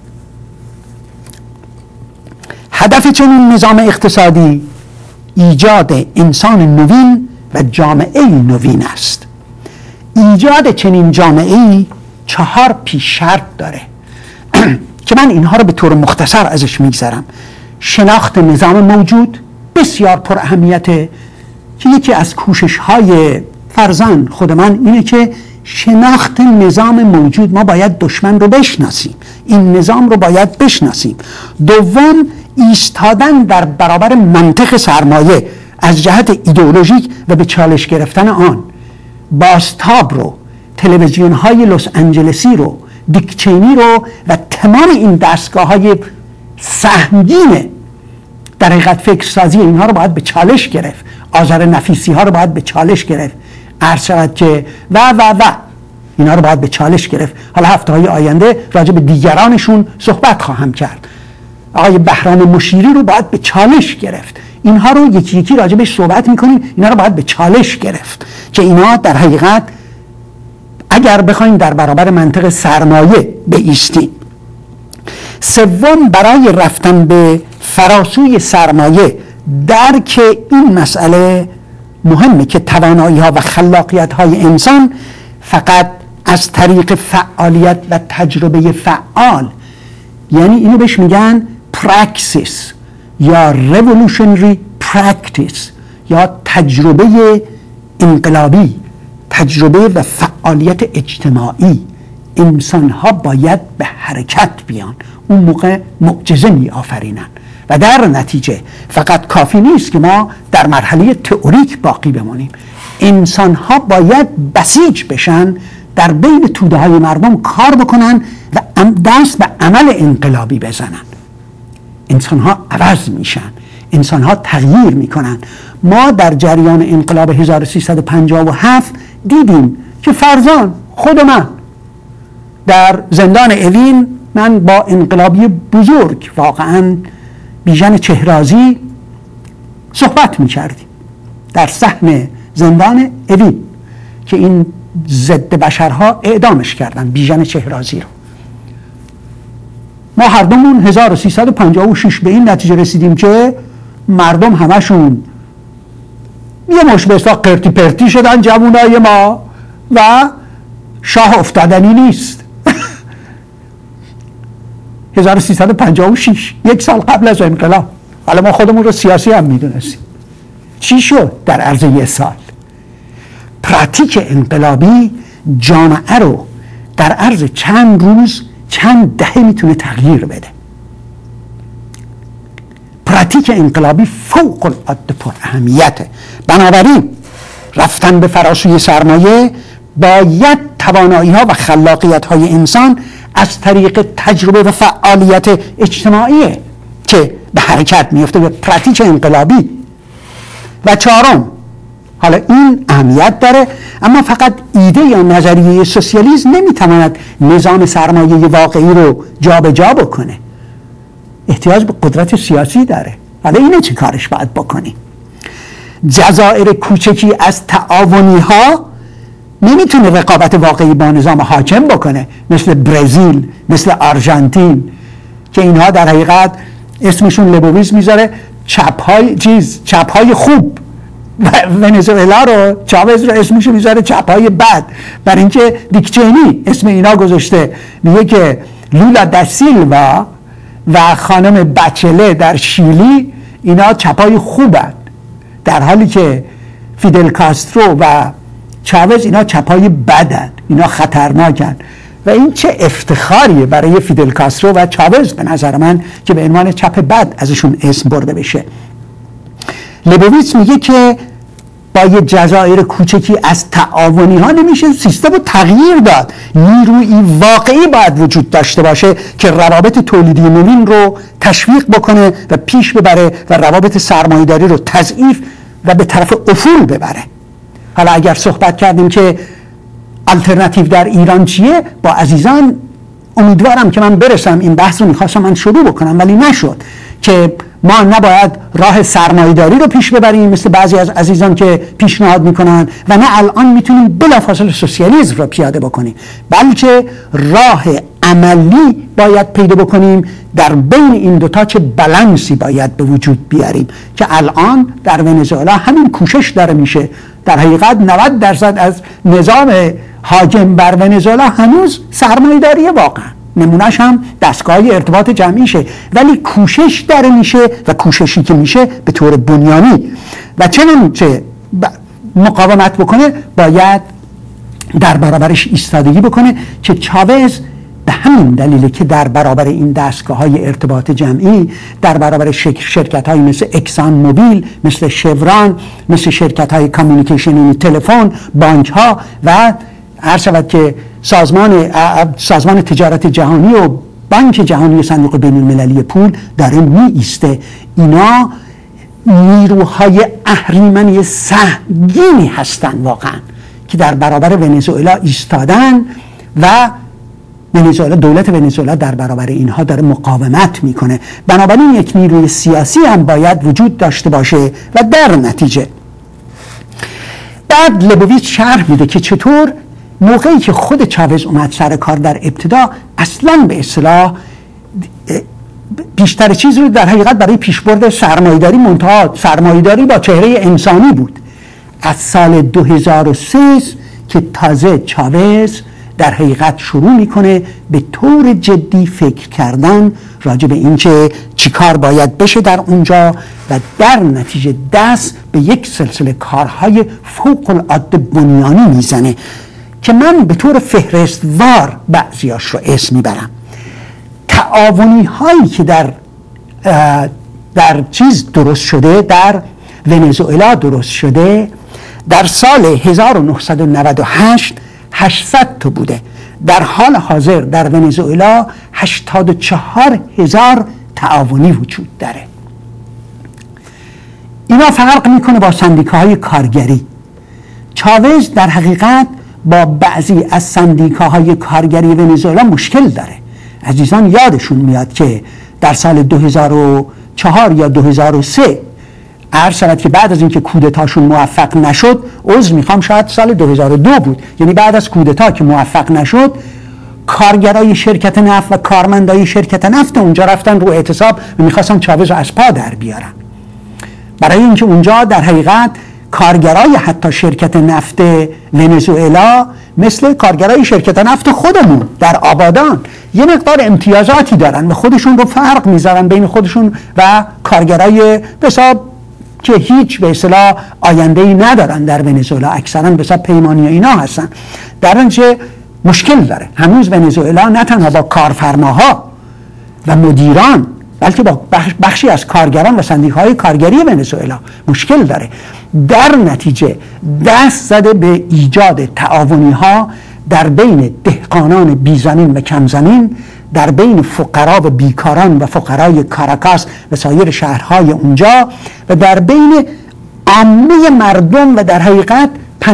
هدف چنین نظام اقتصادی ایجاد انسان نوین و جامعه نوین است. ایجاد چنین جامعه‌ای 4 پیش شرط داره که من اینها رو به طور مختصر ازش میگذرم. شناخت نظام موجود بسیار پر اهمیته که یکی از کوشش‌های فرزن خود من اینه که شناخت نظام موجود، ما باید دشمن رو بشناسیم، این نظام رو باید بشناسیم. دوم، ایستادن در برابر منطق سرمایه از جهت ایدئولوژیک و به چالش گرفتن آن. باستاب رو، تلویزیون های لس آنجلسی رو، دیک چینی رو و تمام این دستگاه های سهمگین در حقیقت فکر سازی اینها رو باید به چالش گرفت. آذر نفیسی ها رو باید به چالش گرفت. عرض شود که و اینا رو باید به چالش گرفت. حالا هفته های آینده راجع به دیگرانشون صحبت خواهم کرد. آقای بهرام مشیری رو باید به چالش گرفت. اینها رو یکی یکی راجع بهش صحبت میکنیم. اینا رو باید به چالش گرفت که اینا در حقیقت اگر بخوایم در برابر منطق سرمایه بایستیم. سوم، برای رفتن به فراسوی سرمایه درک این مسئله مهمه که توانایی ها و خلاقیت های انسان فقط از طریق فعالیت و تجربه فعال، یعنی اینو بهش میگن پرکسیس یا revolutionary practice یا تجربه انقلابی، تجربه و فعالیت اجتماعی. انسان ها باید به حرکت بیان، اون موقع معجزه می آفرینن و در نتیجه فقط کافی نیست که ما در مرحله تئوریک باقی بمونیم. انسان ها باید بسیج بشن، در بین توده های مردم کار بکنن و دست به عمل انقلابی بزنن. انسان ها عوض میشن، انسان ها تغییر میکنن. ما در جریان انقلاب 1357 دیدیم که فرزان خود من در زندان اوین، من با انقلابی بزرگ واقعا بیژن چهرازی صحبت میکردیم در صحن زندان اوین که این ضد بشرها اعدامش کردن، بیژن چهرازی رو. ما هر دومون 1356 به این نتیجه رسیدیم که مردم همشون یه مش به اصطلاح قرتی پرتی شدن، جوانای ما، و شاه افتادنی نیست. 1356، 1 سال قبل از انقلاب. حالا ما خودمون رو سیاسی هم میدونستیم. چی شد در عرض 1 سال؟ پراتیک انقلابی جامعه رو در عرض چند روز، چند دهه میتونه تغییر بده. پراتیک انقلابی فوق العاده پر اهمیته. بنابراین رفتن به فراسوی سرمایه باید توانایی ها و خلاقیت های انسان از طریق تجربه و فعالیت اجتماعی که به حرکت میفته، به پراتیک انقلابی. و 4، حالا این اهمیت داره، اما فقط ایده یا نظریه سوسیالیسم نمیتواند نظام سرمایه واقعی رو جابجا بکنه. احتیاج به قدرت سیاسی داره. حالا اینه چه کارش باید بکنی؟ جزایر کوچکی از تعاونی ها نمیتونه رقابت واقعی با نظام حاکم بکنه، مثل برزیل، مثل آرژانتین که اینها در حقیقت اسمشون لبویز میذاره چپ‌های خوب. ونزوئلا رو چاوز رو اسمشو میذاره چپ‌های بد، برای اینکه دیک چینی اسم اینا گذاشته. میگه که لولا دا سیلوا و خانم بچله در شیلی اینا چپ‌های خوبن، در حالی که فیدل کاسترو و چاوز اینا چپای بدن، اینا خطرناکن و این چه افتخاریه برای فیدل کاسترو و چاوز به نظر من که به عنوان چپ بد ازشون اسم برده بشه. لیبوویتز میگه که با یه جزایر کوچکی از تعاونی ها نمیشه سیستم رو تغییر داد. نیروی واقعی باید وجود داشته باشه که روابط تولیدی نوین رو تشویق بکنه و پیش ببره و روابط سرمایه‌داری رو تضعیف و به طرف افول ببره. حالا اگر صحبت کردیم که آلترناتیو در ایران چیه، با عزیزان امیدوارم که من برسم، این بحث رو میخواستم من شروع بکنم ولی نشد، که ما نباید راه سرمایه‌داری رو پیش ببریم مثل بعضی از عزیزان که پیشنهاد میکنن و نه الان میتونیم بلافاصله سوسیالیسم رو پیاده بکنیم، بلکه راه عملی باید پیدا بکنیم. در بین این دوتا چه بالانسی باید به وجود بیاریم که الان در ونزوئلا همین کوشش داره میشه. در حقیقت 90% از نظام حاکم بر ونزوئلا هنوز سرمایه‌داری واقعا، نمونهش هم دستگاه ارتباط جمعیشه، ولی کوشش داره میشه و کوششی که میشه به طور بنیانی و چنانچه مقاومت بکنه باید در برابرش ایستادگی بکنه، که چاوز به همین دلیله که در برابر این دستگاه های ارتباط جمعی، در برابر شرکت های مثل اکسان موبیل، مثل شوران، مثل شرکت های کامیونیکیشن یعنی تلفن، بانک ها و هر شود که سازمان تجارت جهانی و بانک جهانی و صندوق بین المللی پول داره می ایسته. اینا نیروهای اهریمنی سهمگینی هستن واقعا که در برابر ونزوئلا ایستادن و دولت ونزوئلا در برابر اینها داره مقاومت میکنه. بنابراین یک نیروی سیاسی هم باید وجود داشته باشه و در نتیجه بعد لیبوویتز شرح میده که چطور موقعی که خود چاوز اومد سر کار در ابتدا اصلا به اصطلاح بیشتر چیز رو در حقیقت برای پیشبرد سرمایه‌داری، منتها سرمایه‌داری با چهره انسانی بود. از سال 2003 که تازه چاوز در حقیقت شروع میکنه به طور جدی فکر کردن راجع به این که چی کار باید بشه در اونجا و در نتیجه دست به یک سلسله کارهای فوق العاده بنیانی میزنه که من به طور فهرستوار بعضیاش رو اسم میبرم. تعاونی هایی که در چیز درست شده، در ونزوئلا درست شده، در سال 1998 800 تا بوده. در حال حاضر در ونزوئلا 84,000 تعاونی وجود داره. اینا فرق میکنه با سندیکاهای کارگری. چاوز در حقیقت با بعضی از سندیکاهای کارگری ونزوئلا مشکل داره. عزیزان یادشون میاد که در سال 2004 یا 2003 عرض شد که بعد از اینکه کودتاشون موفق نشد، عذر میخوام شاید سال 2002 بود، یعنی بعد از کودتا که موفق نشد، کارگرای شرکت نفت و کارمندای شرکت نفت اونجا رفتن رو اعتصاب و میخواستن چاوز رو از پا در بیارن، برای اینکه اونجا در حقیقت کارگرای حتی شرکت نفت ونزوئلا مثل کارگرای شرکت نفت خودمون در آبادان یه مقدار امتیازاتی دارن و خودشون رو فرق میذارن بین خودشون و کارگرای بساب که هیچ به اصطلاح آینده‌ای ندارن در ونزوئلا، اکثرا بساب پیمانی اینا هستن. در اینجا مشکل داره هنوز ونزوئلا، نه تنها با کارفرماها و مدیران بلکه با بخشی از کارگران و سندیک‌های کارگری ونزوئلا مشکل داره. در نتیجه دست زده به ایجاد تعاونی‌ها در بین دهقانان بیزمین و کمزمین، در بین فقرا و بیکاران و فقرای کاراکاس و سایر شهرهای اونجا و در بین عامه مردم و در حقیقت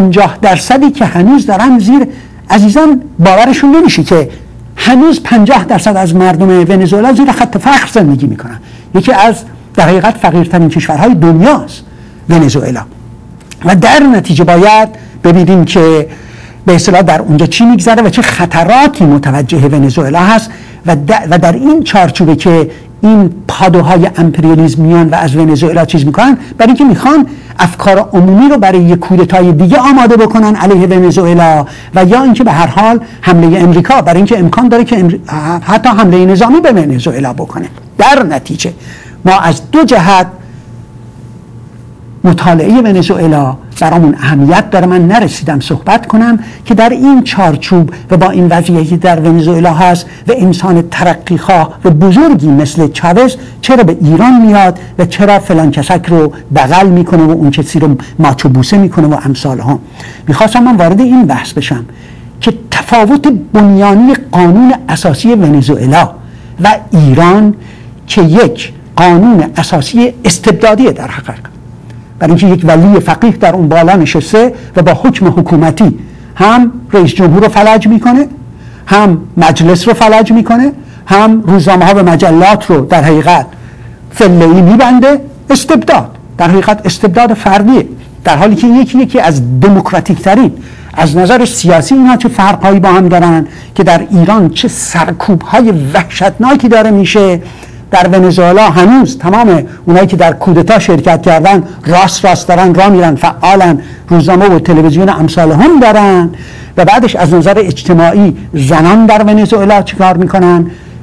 50% که هنوز دارن زیر، عزیزان باورشون نمیشه که هنوز 50% از مردم ونزوئلا زیر خط فقر زندگی میکنن. یکی از در حقیقت فقیرترین کشورهای دنیاست ونزوئلا و در نتیجه باید ببینیم که به اصطلاح در اونجا چی میگذره و چه خطراتی متوجه ونزوئلا هست و در این چارچوبه که این پادوهای امپریالیسم میان و از ونزوئلا چیز میکنن، برای اینکه میخوان افکار عمومی رو برای یک کودتای دیگه آماده بکنن علیه ونزوئلا و یا اینکه به هر حال حمله امریکا، برای اینکه امکان داره که حتی حمله نظامی به ونزوئلا بکنه. در نتیجه ما از دو جهت مطالعه ونزوئلا برامون اهمیت داره من نرسیدم صحبت کنم که در این چارچوب و با این وضعیتی در ونزوئلا هست و انسان ترقیخواه و بزرگی مثل چاوز چرا به ایران میاد و چرا فلان کسک رو بغل میکنه و اون کسی رو ماچو بوسه میکنه و امثال هم. میخواستم من وارد این بحث بشم که تفاوت بنیانی قانون اساسی ونزوئلا و ایران که یک قانون اساسی استبدادیه در حقیقت، برای اینکه یک ولی فقیه در اون بالا نشسته و با حکم حکومتی هم رئیس جمهور رو فلج میکنه، هم مجلس رو فلج میکنه، هم روزنامه ها و مجلات رو در حقیقت فله‌ای میبنده. استبداد در حقیقت استبداد فردیه، در حالی که یکی از دموکراتیک ترین از نظر سیاسی اینا چه فرقهایی با هم دارن که در ایران چه سرکوب‌های وحشتناکی داره میشه. در ونزوئلا هنوز تمام اونایی که در کودتا شرکت کردن راست دارن، راه میرن، فعالن، روزنامه و تلویزیون امثال هم دارن. و بعدش از نظر اجتماعی زنان در ونزوئلا چیکار میکنن؟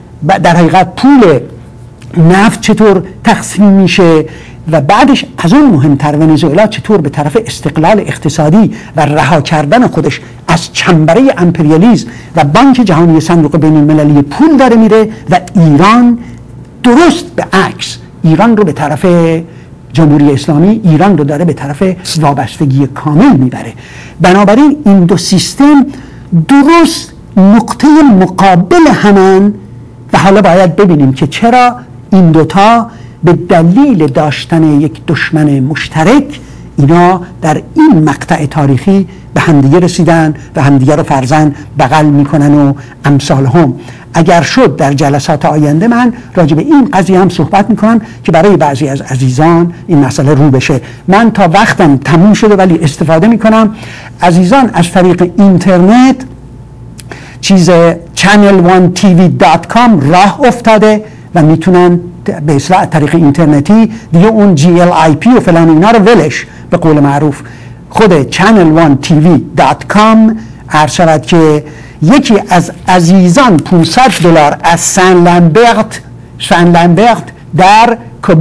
در حقیقت پول نفت چطور تقسیم میشه؟ و بعدش از اون مهمتر ونزوئلا چطور به طرف استقلال اقتصادی و رها کردن خودش از چنبره امپریالیسم و بانک جهانی صندوق بین المللی پول داره میره و ایران درست به عکس ایران رو به طرف جمهوری اسلامی، ایران رو داره به طرف وابستگی کامل میبره. بنابراین این دو سیستم درست نقطه مقابل همن و حالا باید ببینیم که چرا این دوتا به دلیل داشتن یک دشمن مشترک اینا در این مقطع تاریخی به همدیگه رسیدن و همدیگه رو فرزن بغل میکنن و امثال هم. اگر شد در جلسات آینده من راجع به این قضیه هم صحبت میکنم که برای بعضی از عزیزان این مسئله رو بشه. من تا وقتم تموم شده ولی استفاده میکنم. عزیزان از طریق اینترنت چیز channel1tv.com راه افتاده و میتونن به اصطلاح طریق اینترنتی دیگه اون GLIP و فلان اینا رو ولش، به قول معروف خود channel1tv.com عرض شود که یکی از عزیزان $500 از سن لامبرت در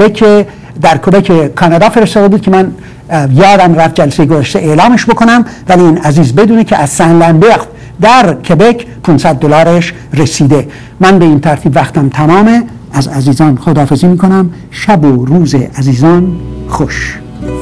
کبک کانادا فرستاده بود که من یادم رفت جلسه گذشته اعلامش بکنم، ولی این عزیز بدونه که از سن لامبرت در کبک $500 رسیده. من به این ترتیب وقتم تمامه. از عزیزان خداحافظی میکنم. شب و روز عزیزان خوش.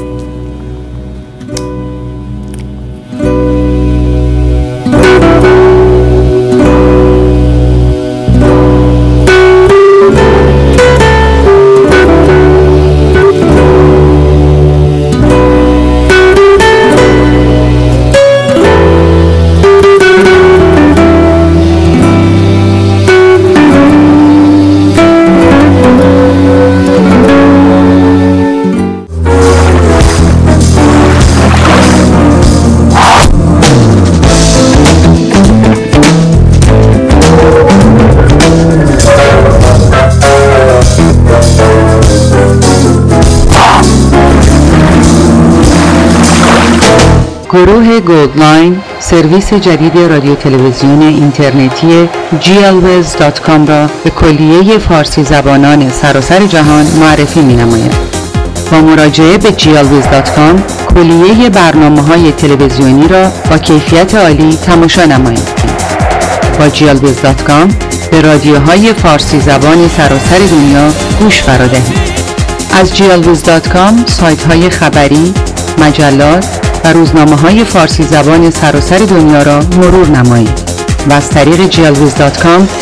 گروه گولدلاین سرویس جدید رادیو تلویزیون اینترنتی GLWiz.com را به کلیه فارسی زبانان سراسر جهان معرفی می‌نماید. با مراجعه به GLWiz.com کلیه برنامه‌های تلویزیونی را با کیفیت عالی تماشا نمایید. با GLWiz.com به رادیوهای فارسی زبان سراسر دنیا گوش فرا دهید. از GLWiz.com سایت‌های خبری، مجلات و روزنامه‌های فارسی زبان سراسر دنیا را مرور نمایید و از طریق GLWiz.com